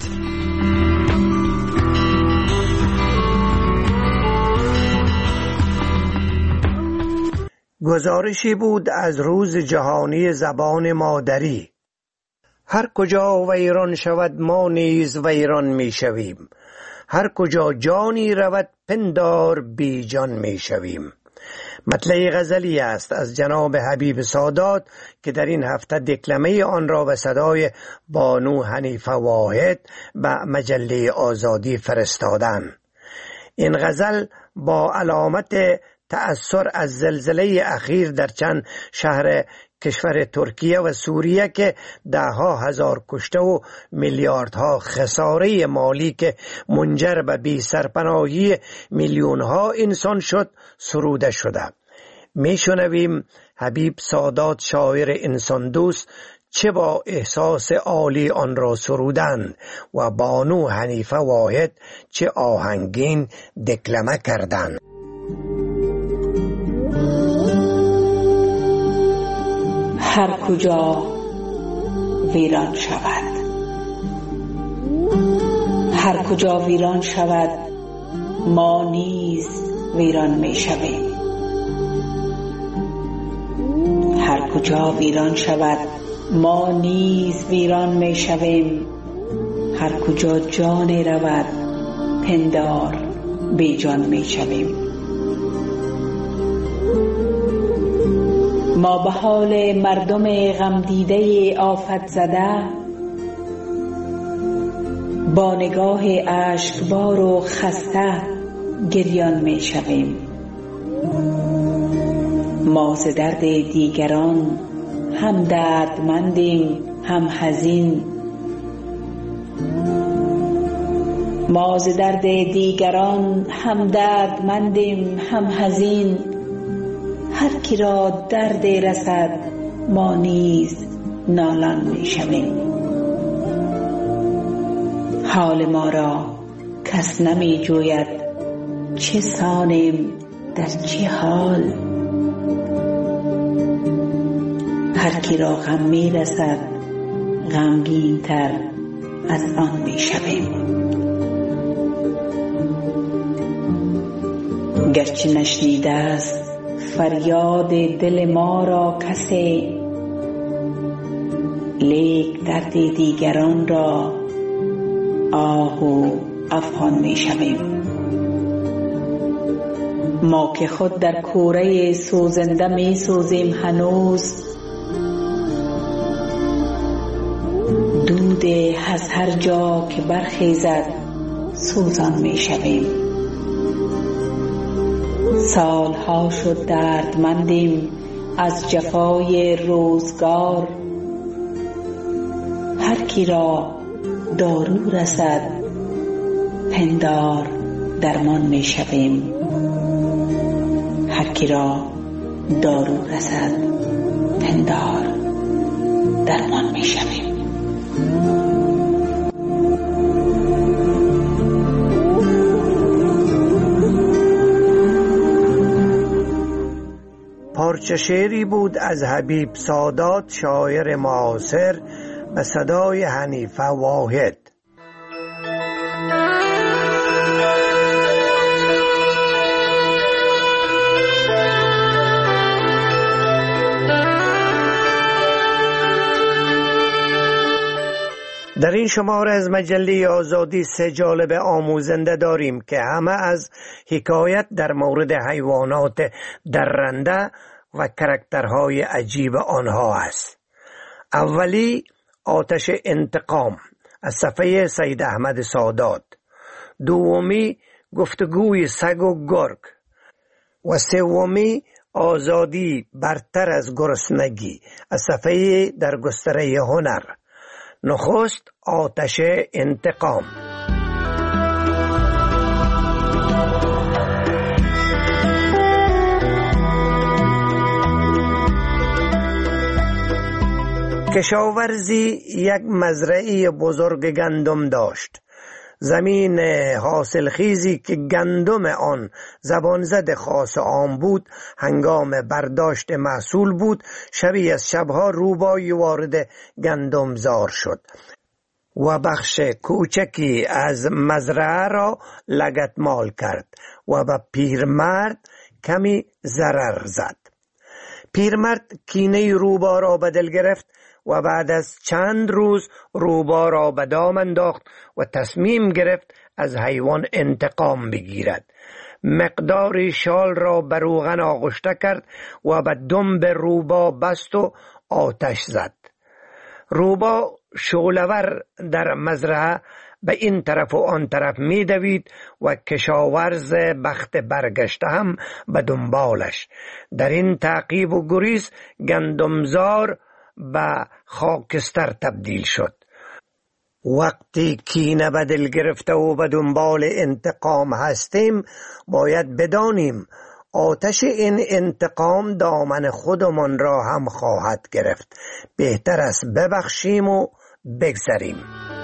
گزارشی بود از روز جهانی زبان مادری. هر کجا ویران شود ما نیز ویران می شویم، هر کجا جانی رود پندار بی جان می شویم. مطلع غزلی است از جناب حبیب سادات که در این هفته دکلمه آن را به صدای بانو حنیفه واحد به مجله آزادی فرستادند. این غزل با علامت تأثر از زلزله اخیر در چند شهر کشور ترکیه و سوریه که ده ها هزار کشته و میلیاردها خساره مالی که منجر به بی سرپناهی میلیون ها انسان شد سروده شده. میشنویم حبیب سادات شاعر انسان دوست چه با احساس عالی آن را سرودند و بانو حنیفه واحد چه آهنگین دکلمه کردند. هر کجا ویران شود، هر کجا ویران شود ما نیز ویران می شویم. هر کجا ویران شود ما نیز ویران می شویم. هر کجا جانی رود پندار بی جان می شویم. ما به حال مردم غم دیده آفت زده با نگاه اشکبار و خسته گریان می شویم. ما ز درد دیگران هم دردمندیم هم حزین. ما ز درد دیگران هم دردمندیم هم حزین. هر کی را درد رسد ما نیز نالان می شویم. حال ما را کس نمی جوید چه سانیم در چه حال. هر کی را غم می رسد غمگین تر از آن می شویم. گرچه نشنیده است فریاد دل ما را کسی، لیک درد دیگران را آه و افغان می شویم. ما که خود در کوره سوزنده می سوزیم هنوز، دود از هر جا که برخیزد سوزان می شویم. سالها شد دردمندیم از جفای روزگار. هر کی را دارو رسد پندار درمان می شویم. هر کی را دارو رسد پندار درمان می شویم. پارچه شعری بود از حبیب سادات شاعر معاصر به صدای حنیفه واحد. در این شماره از مجله آزادی سه جالب آموزنده داریم که همه از حکایت در مورد حیوانات درنده و کرکترهای عجیب آنها است. اولی آتش انتقام از صفحه سید احمد سادات، دومی گفتگوی سگ و گرگ و سومی آزادی برتر از گرسنگی از صفحه در گستره هنر. نخست آتش انتقام. کشاورزی یک مزرعه بزرگ گندم داشت. زمین حاصلخیزی که گندم آن زبانزد خاص عام بود هنگام برداشت محصول بود، شبی از شبها روبایی وارد گندم زار شد و بخش کوچکی از مزرعه را لگدمال کرد و به پیرمرد کمی ضرر زد. پیرمرد کینه روبا را به دل گرفت و بعد از چند روز روبا را به دام انداخت و تصمیم گرفت از حیوان انتقام بگیرد. مقداری شال را بر روغن آغشته کرد و به دنب روبا بست و آتش زد. روبا شعله‌ور در مزرعه به این طرف و آن طرف می دوید و کشاورز بخت برگشته هم به دنبالش. در این تعقیب و گریز گندمزار به خاکستر تبدیل شد. وقتی کینه به دل گرفته و به دنبال انتقام هستیم، باید بدانیم آتش این انتقام دامن خودمان را هم خواهد گرفت. بهتر است ببخشیم و بگذریم.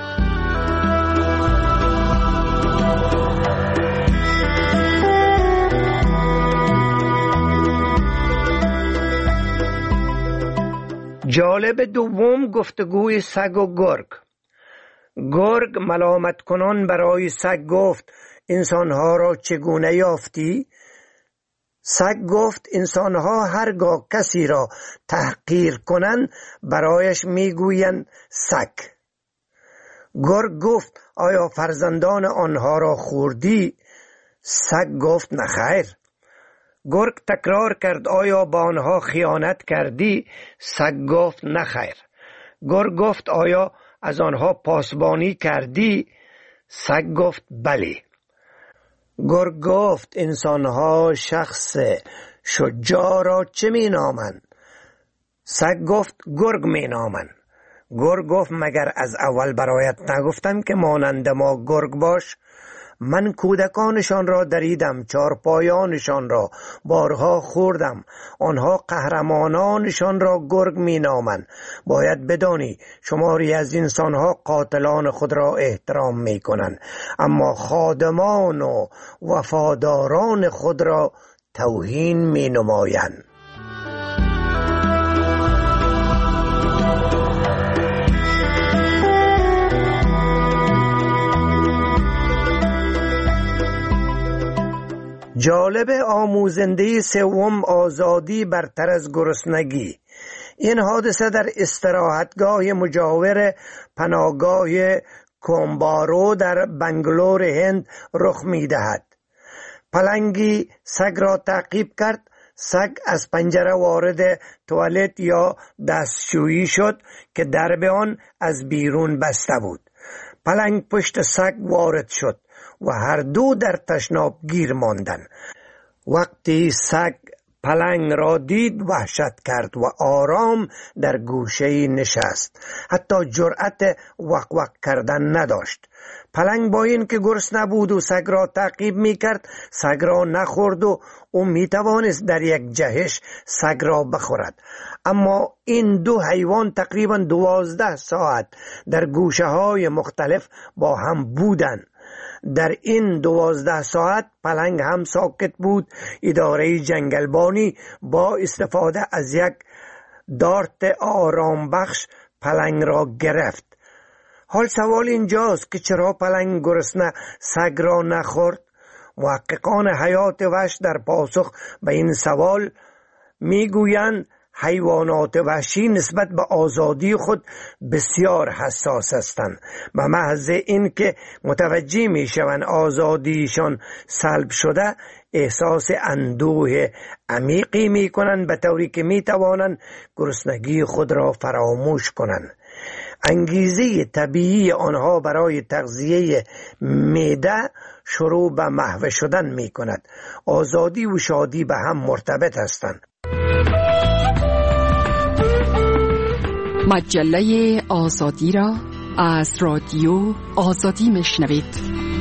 جالب دوم گفتگوی سگ و گرگ. گرگ ملامت کنان برای سگ گفت انسانها را چگونه یافتی؟ سگ گفت انسانها هرگاه کسی را تحقیر کنند برایش میگویند سگ. گرگ گفت آیا فرزندان آنها را خوردی؟ سگ گفت نخیر. گرگ تکرار کرد آیا با آنها خیانت کردی؟ سگ گفت نخیر. گرگ گفت آیا از آنها پاسبانی کردی؟ سگ گفت بله. گرگ گفت انسانها شخص شجاع را چه می نامند؟ سگ گفت گرگ می نامند. گرگ گفت مگر از اول برایت نگفتم که مانند ما گرگ باش؟ من کودکانشان را دریدم، چارپایانشان را بارها خوردم، آنها قهرمانانشان را گرگ می نامند. باید بدانی شماری از انسانها قاتلان خود را احترام می کنند، اما خادمان و وفاداران خود را توهین می نمایند. جالب آموزنده سوم آزادی برتر از گرسنگی. این حادثه در استراحتگاه مجاور پناهگاه کومبارو در بنگلور هند رخ می دهد. پلنگی سگ را تعقیب کرد. سگ از پنجره وارد توالت یا دستشویی شد که درب آن از بیرون بسته بود. پلنگ پشت سگ وارد شد و هر دو در تشناب گیر ماندند. وقتی سگ پلنگ را دید وحشت کرد و آرام در گوشه نشست. حتی جرأت وق وق کردن نداشت. پلنگ با این که گرسنه بود و سگ را تعقیب می کرد، سگ را نخورد و او می توانست در یک جهش سگ را بخورد. اما این دو حیوان تقریبا دوازده ساعت در گوشه های مختلف با هم بودند. در این دوازده ساعت پلنگ هم ساکت بود. اداره جنگلبانی با استفاده از یک دارت آرام بخش پلنگ را گرفت. حال سوال اینجاست که چرا پلنگ گرسنه سگ را نخورد؟ محققان حیات وحش در پاسخ به این سوال میگویند حیوانات وحشی نسبت به آزادی خود بسیار حساس هستند. به محض اینکه متوجه میشوند آزادیشان سلب شده، احساس اندوه عمیقی میکنند، به طوری که میتوانند گرسنگی خود را فراموش کنند. انگیزه طبیعی آنها برای تغذیه معده شروع به محو شدن می کند. آزادی و شادی به هم مرتبط هستند. مجله آزادی را از رادیو آزادی میشنوید.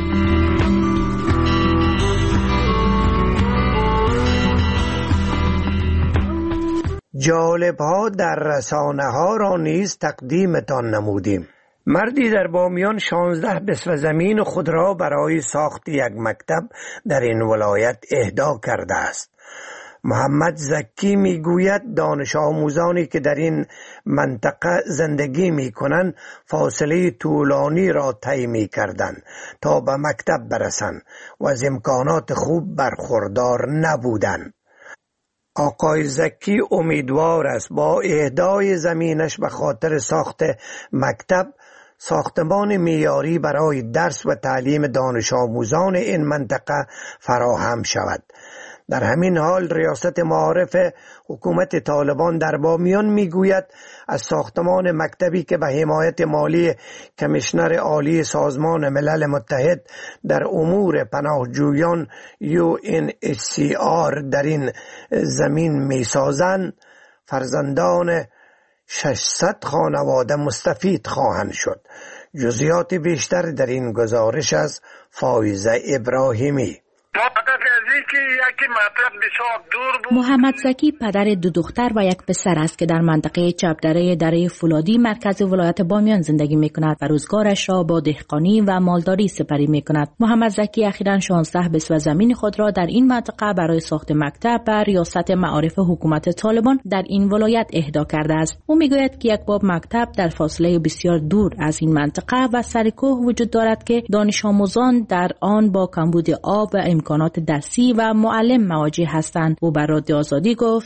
جالب ها در رسانه ها را نیز تقدیمتان نمودیم. مردی در بامیان شانزده بسو زمین خود را برای ساخت یک مکتب در این ولایت اهدا کرده است. محمد زکی میگوید دانش آموزانی که در این منطقه زندگی می کنند فاصله طولانی را طی می کردند تا به مکتب برسند و از امکانات خوب برخوردار نبودند. آقای زکی امیدوار است با اهدای زمینش به خاطر ساخت مکتب، ساختمان معیاری برای درس و تعلیم دانش آموزان این منطقه فراهم شود. در همین حال ریاست معارف حکومت طالبان در بامیان میگوید از ساختمان مکتبی که به حمایت مالی کمیشنر عالی سازمان ملل متحد در امور پناهجویان یو ان اچ سی آر در این زمین میسازند، فرزندان ششصد خانواده مستفید خواهند شد. جزئیات بیشتر در این گزارش از فایزه ابراهیمی. محمد زکی پدر دو دختر و یک پسر است که در منطقه چپدره دره فولادی مرکز ولایت بامیان زندگی می کند و روزگارش را با دهقانی و مالداری سپری می کند. محمد زکی اخیراً شانزده بسوه زمین خود را در این منطقه برای ساخت مکتب به ریاست معارف حکومت طالبان در این ولایت اهدا کرده است. او می گوید که یک باب مکتب در فاصله بسیار دور از این منطقه و سرکوه وجود دارد که دانش آموزان در آن با کمبود آب و امکانات دستی و معلم مواجه هستند. او بر رادیو آزادی گفت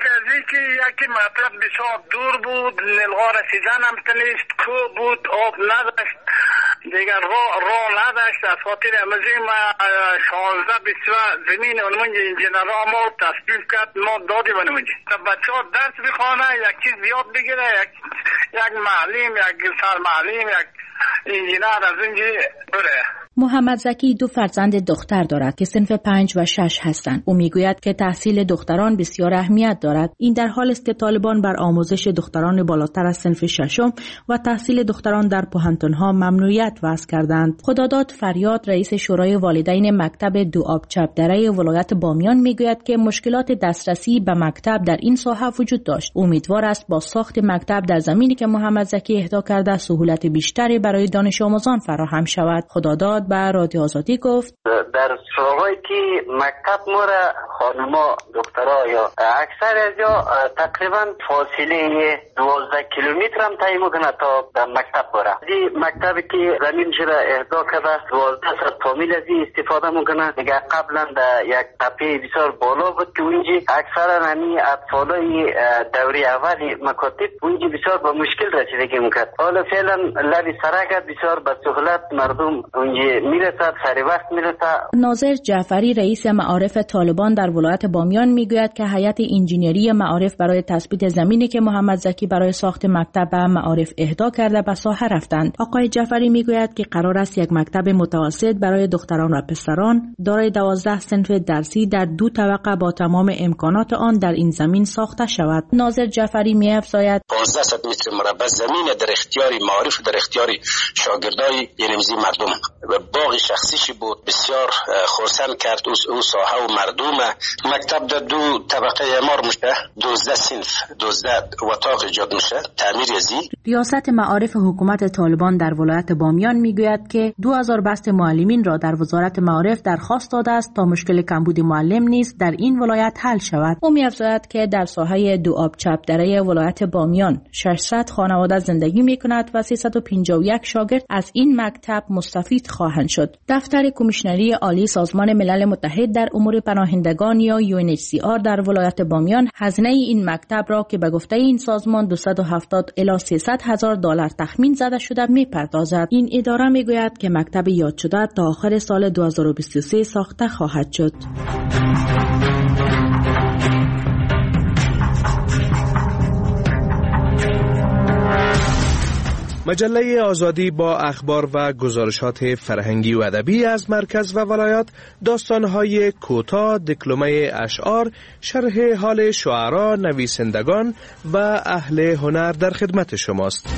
که یکی مطلب بسیار دور بود، نلغا رسیدن هم تنیست، کو بود، آب نداشت، دیگر راه را نداشت. از خاطر امزی ما شانزده بسوه زمین اونمونج انجینرها ما تصدیف کرد، ما دادی بنمونج بچه ها درس بخوانه، یک چیز یاد بگیره، یک یک معلم، یک سر معلم، یک انجینر از اینجی بره. محمد زکی دو فرزند دختر دارد که صنف پنج و شش هستند. او میگوید که تحصیل دختران بسیار اهمیت دارد. این در حال است که طالبان بر آموزش دختران بالاتر از صنف ششم و تحصیل دختران در پوهنتون‌ها ممنوعیت وضع کردند. خداداد فریاد رئیس شورای والدین مکتب دو آب چپدره ولایت بامیان میگوید که مشکلات دسترسی به مکتب در این ساحه وجود داشت. امیدوار است با ساخت مکتب در زمینی که محمد زکی اهدا کرده سهولت بیشتری برای دانش آموزان فراهم شود. خداداد به رادیو آزادی گفت در شورای که مکتب مورا خانما دکترها یا اکثر از یا تقریبا فاصله دوازده کیلومتر هم طی میکنه تا در مکتب بره. این مکتبی که زمین شده اهدا کرده دوازده صد فامیل از این استفاده میکنه. دیگه قبلا در یک تپه بسیار بالا بود که اونجی اکثر همی اطفالای دوری اولی مکاتب اونجی بسیار با مشکل رسیدگی میکرد. حالا فعلا لبی سرکت بسیار به سهولت مردم اونجی میرسد، سری وقت میرسد. ناظر جعفری رئیس معارف طالبان در ولایت بامیان میگوید که هیئت انجینری معارف برای تثبیت زمینی که محمد زکی برای ساخت مکتب به معارف اهدا کرده به ساحه رفتند. آقای جعفری میگوید که قرار است یک مکتب متوسط برای دختران و پسران دارای دوازده صنف درسی در دو طبقه با تمام امکانات آن در این زمین ساخته شود. ناظر جعفری می‌افزاید پانزده صد متر مربع زمین در اختیار معارف در اختیار شاگردای اینمزی مردم و باغ شخصیش بود. بسیار خرسند کرد او ساحه و مردم. مکتب در دو طبقه اعمار میشه، دوزده صنف، دوزده اتاق ایجاد میشه، تعمیر ازی. ریاست معارف حکومت طالبان در ولایت بامیان میگوید که دو هزار بست معلمین را در وزارت معارف درخواست داده است تا مشکل کمبود معلم نیز در این ولایت حل شود. او می‌افزاید که در ساحه دو آب چپدره ولایت بامیان ششصد خانواده زندگی میکند و سیصد و پنجاه و یک شاگرد از این مکتب مستفید خواهند شد. دفتر کمیشنری عالی سازمان ملل متحد در امور پناهندگان یا یو ان اچ سی آر در ولایت بامیان هزینه این مکتب را که به گفته این سازمان دویست و هفتاد الی سیصد هزار دلار تخمین زده شده میپردازد. این اداره میگوید که مکتب یاد شده تا آخر سال دو هزار و بیست و سه ساخته خواهد شد. مجله آزادی با اخبار و گزارشات فرهنگی و ادبی از مرکز و ولایات، داستان‌های کوتاه، دکلمه اشعار، شرح حال شعرا، نویسندگان و اهل هنر در خدمت شماست.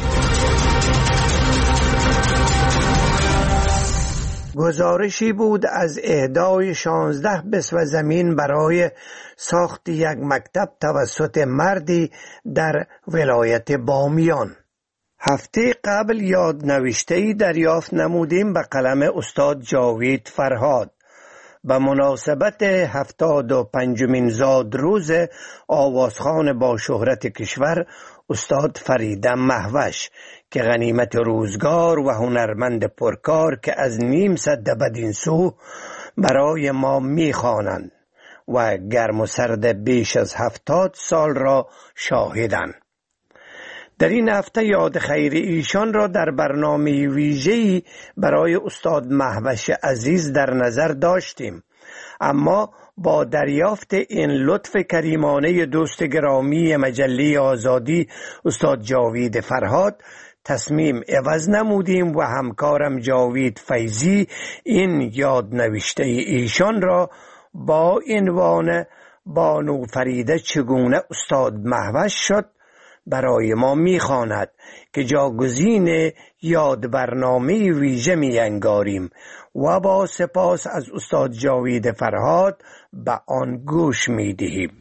گزارشی بود از اهدای شانزده بسوه زمین برای ساخت یک مکتب توسط مردی در ولایت بامیان. هفته قبل یادنوشته‌ای دریافت نمودیم به قلم استاد جاوید فرهاد به مناسبت هفتاد و پنجمین زادروز آوازخوان با شهرت کشور استاد فریده مهوش که غنیمت روزگار و هنرمند پرکار که از نیم سده بدین سو برای ما میخوانند. و گرم و سرد بیش از هفتاد سال را شاهدند. در این هفته یاد خیر ایشان را در برنامه ویژه‌ای برای استاد مهوش عزیز در نظر داشتیم، اما با دریافت این لطف کریمانه دوست گرامی مجله آزادی استاد جاوید فرهاد تصمیم عوض نمودیم و همکارم جاوید فیضی این یاد نوشته ایشان را با عنوان بانو فریده چگونه استاد مهوش شد برای ما میخواند که جاگزین یاد برنامه ویژه می انگاریم و با سپاس از استاد جاوید فرهاد به آن گوش می دهیم.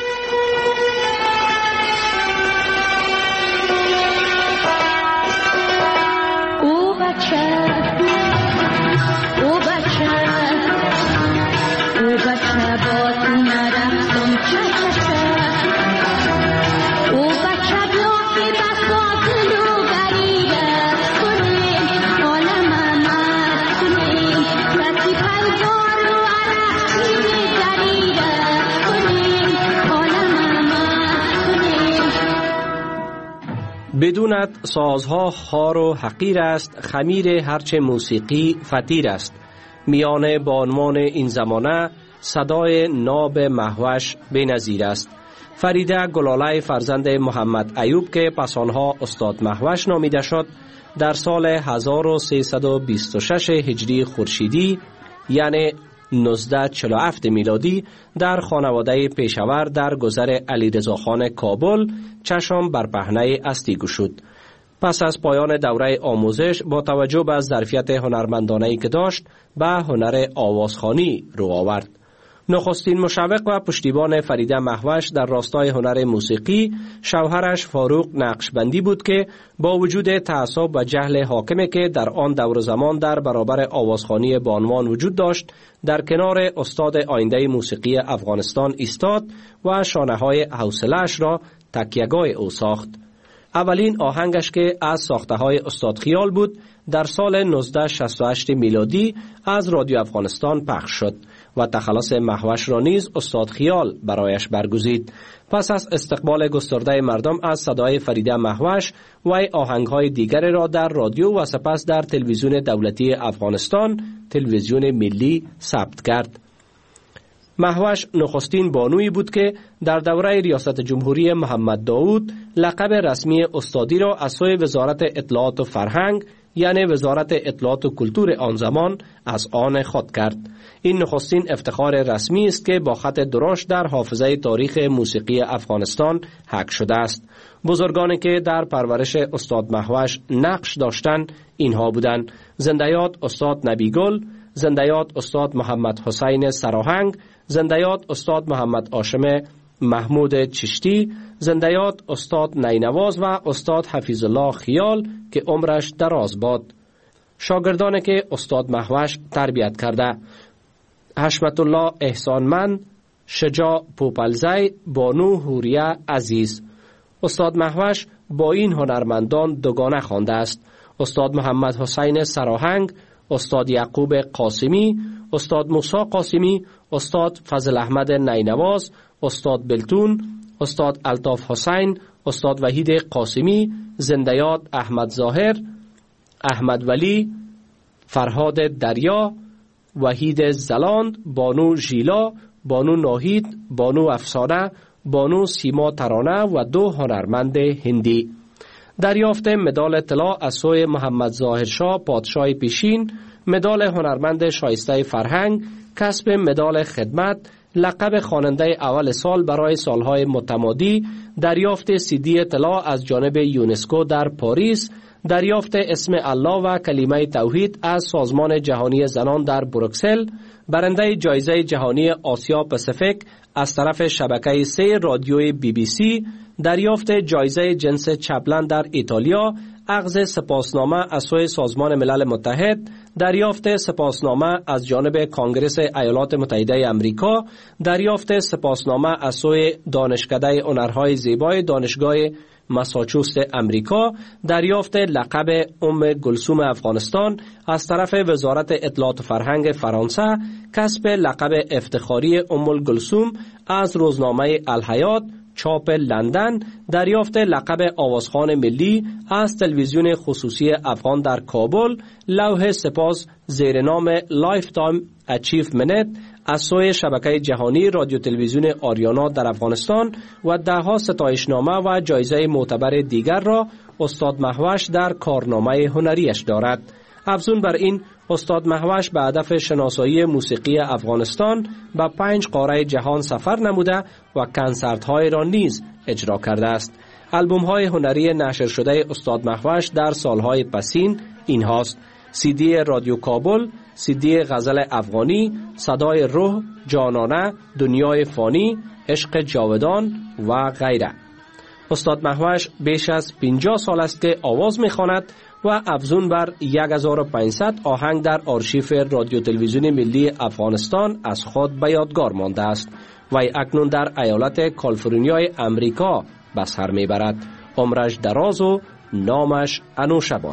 او بچه او بچه او بچه با تو نرفتم چه چه چه او بچه بیافی بسات لو بریده کنیم حالم امت کنیم یکی پیدار و عرقی دریده کنیم حالم امت کنیم. بدونت سازها خار و حقیر است، خمیر هرچه موسیقی فطیر است. میانه بانوان این زمانه صدای ناب مهوش بی‌نظیر است. فریده گلاله فرزند محمد ایوب که پس آنها استاد مهوش نامیده شد، در سال هزار و سیصد و بیست و شش هجری خورشیدی یعنی نوزده چهل و هفت میلادی در خانواده پیشور در گذر علیرضاخان کابل چشم بر پهنه استی گشود. پس از پایان دوره آموزش با توجه به ظرفیت هنرمندانه‌ای که داشت به هنر آوازخوانی رو آورد. نخستین مشوق و پشتیبان فریده مهوش در راستای هنر موسیقی شوهرش فاروق نقشبندی بود که با وجود تعصب و جهل حاکمی که در آن دور زمان در برابر آوازخوانی بانوان وجود داشت، در کنار استاد آینده موسیقی افغانستان ایستاد و شانه‌های حوصله‌اش را تکیه‌گاه او ساخت. اولین آهنگش که از ساخته‌های استاد خیال بود در سال نوزده شصت و هشت میلادی از رادیو افغانستان پخش شد و تخلص مهوش را نیز استاد خیال برایش برگزید. پس از استقبال گسترده مردم از صدای فریده مهوش و آهنگ‌های دیگر را در رادیو و سپس در تلویزیون دولتی افغانستان، تلویزیون ملی ثبت کرد. مهوش نخستین بانویی بود که در دوره ریاست جمهوری محمد داود لقب رسمی استادی را از سوی وزارت اطلاعات و فرهنگ یعنی وزارت اطلاعات و کلتور آن زمان از آن خود کرد. این نخستین افتخار رسمی است که با خط درشت در حافظه تاریخ موسیقی افغانستان حک شده است. بزرگانی که در پرورش استاد مهوش نقش داشتند اینها بودند: زنده‌یاد استاد نبیگل، زنده‌یاد استاد محمد حسین سراهنگ، زنده‌یاد استاد محمد هاشم محمود چشتی، زنده‌یاد استاد نینواز و استاد حفیظ الله خیال که عمرش دراز باد. شاگردانی که استاد مهوش تربیت کرده: حشمت الله احسانمند، شجاع پوپلزی، بانو هوریه عزیز. استاد مهوش با این هنرمندان دوگانه خوانده است: استاد محمد حسین سراهنگ، استاد یعقوب قاسمی، استاد موسی قاسمی، استاد فضل احمد نینواز، استاد بلتون، استاد الطاف حسین، استاد وحید قاسمی، زنده‌یاد احمد ظاهر، احمد ولی، فرهاد دریا، وحید زلاند، بانو ژیلا، بانو ناهید، بانو افسانه، بانو سیما ترانه و دو هنرمند هندی. دریافت مدال طلا از سوی محمد ظاهرشاه پادشاه پیشین، مدال هنرمند شایسته فرهنگ، کسب مدال خدمت، لقب خواننده اول سال برای سالهای متمادی، دریافت سیدی طلا از جانب یونسکو در پاریس، دریافت اسم الله و کلمه توحید از سازمان جهانی زنان در بروکسل، برنده جایزه جهانی آسیا پاسیفیک از طرف شبکه سه رادیوی بی بی سی، دریافت جایزه جنس چپلن در ایتالیا، اخذ سپاسنامه از سوی سازمان ملل متحد، دریافت سپاسنامه از جانب کانگرس ایالات متحده امریکا، دریافت سپاسنامه از سوی دانشکده هنرهای زیبای دانشگاه ماساچوست امریکا دریافت لقب ام گلسوم افغانستان از طرف وزارت اطلاعات و فرهنگ فرانسه، کسب لقب افتخاری ام الگلسوم از روزنامه الحیات چاپ لندن، دریافت لقب آوازخوان ملی از تلویزیون خصوصی افغان در کابل، لوح سپاس زیر نام لایف تایم اچیومنت از سوی شبکه جهانی رادیو تلویزیون آریانا در افغانستان و دهها ستایشنامه و جایزه معتبر دیگر را استاد مهوش در کارنامه هنریش دارد. افزون بر این، استاد مهوش به هدف شناسایی موسیقی افغانستان به پنج قاره جهان سفر نموده و کنسرت‌های را نیز اجرا کرده است. آلبوم‌های هنری نشر شده استاد مهوش در سالهای پسین این هاست: سی دی رادیو کابل، سی دی غزل افغانی، صدای روح، جانانه، دنیای فانی، عشق جاودان و غیره. استاد مهوش بیش از پنجاه سال است که آواز می‌خواند و افزون بر هزار و پانصد آهنگ در آرشیف رادیو تلویزیون ملی افغانستان از خود به یادگار مانده است. وی اکنون در ایالت کالیفرنیای امریکا به سر میبرد. عمرش دراز و نامش انوشه باد.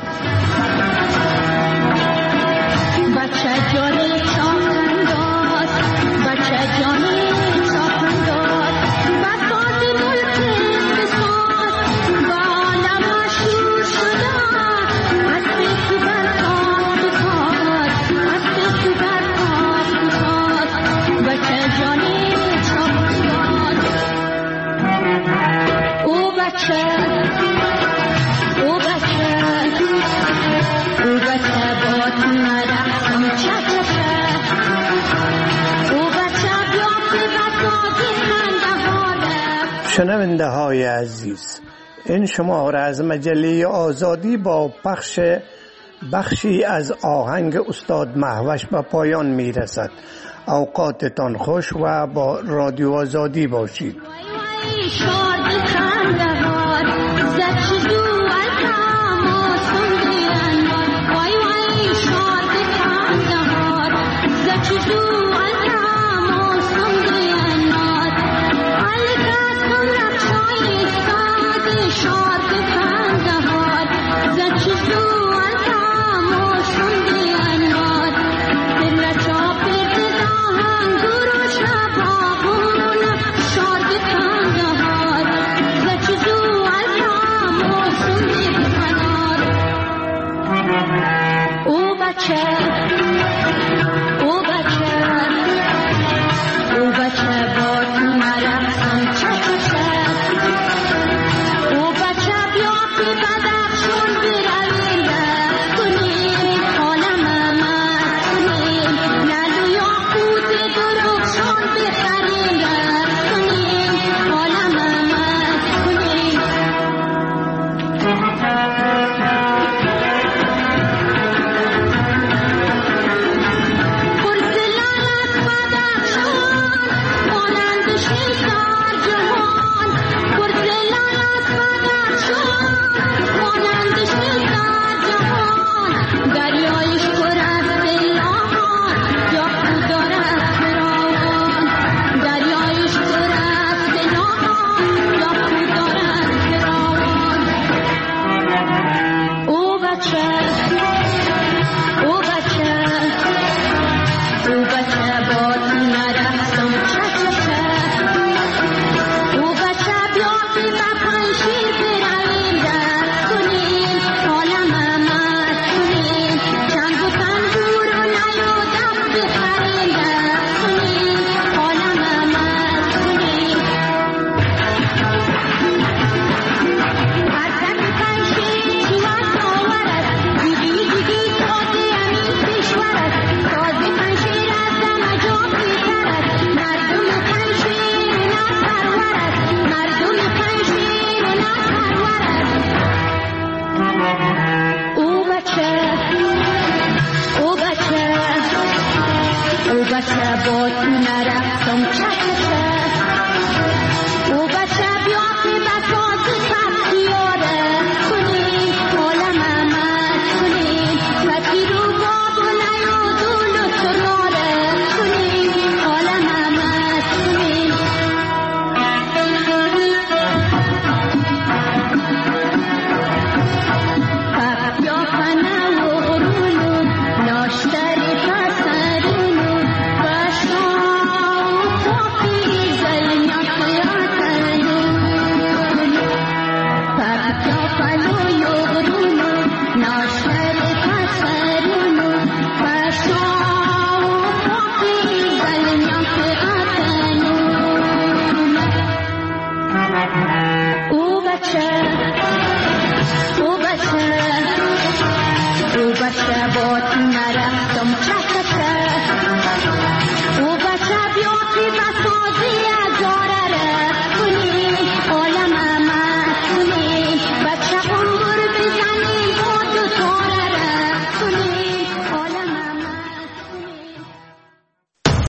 شنونده های عزیز، این شماره از مجله آزادی با پخش بخشی از آهنگ استاد مهوش به پایان می رسد. اوقاتتان خوش و با رادیو آزادی باشید. او بچه با تو نرفتم چه چه او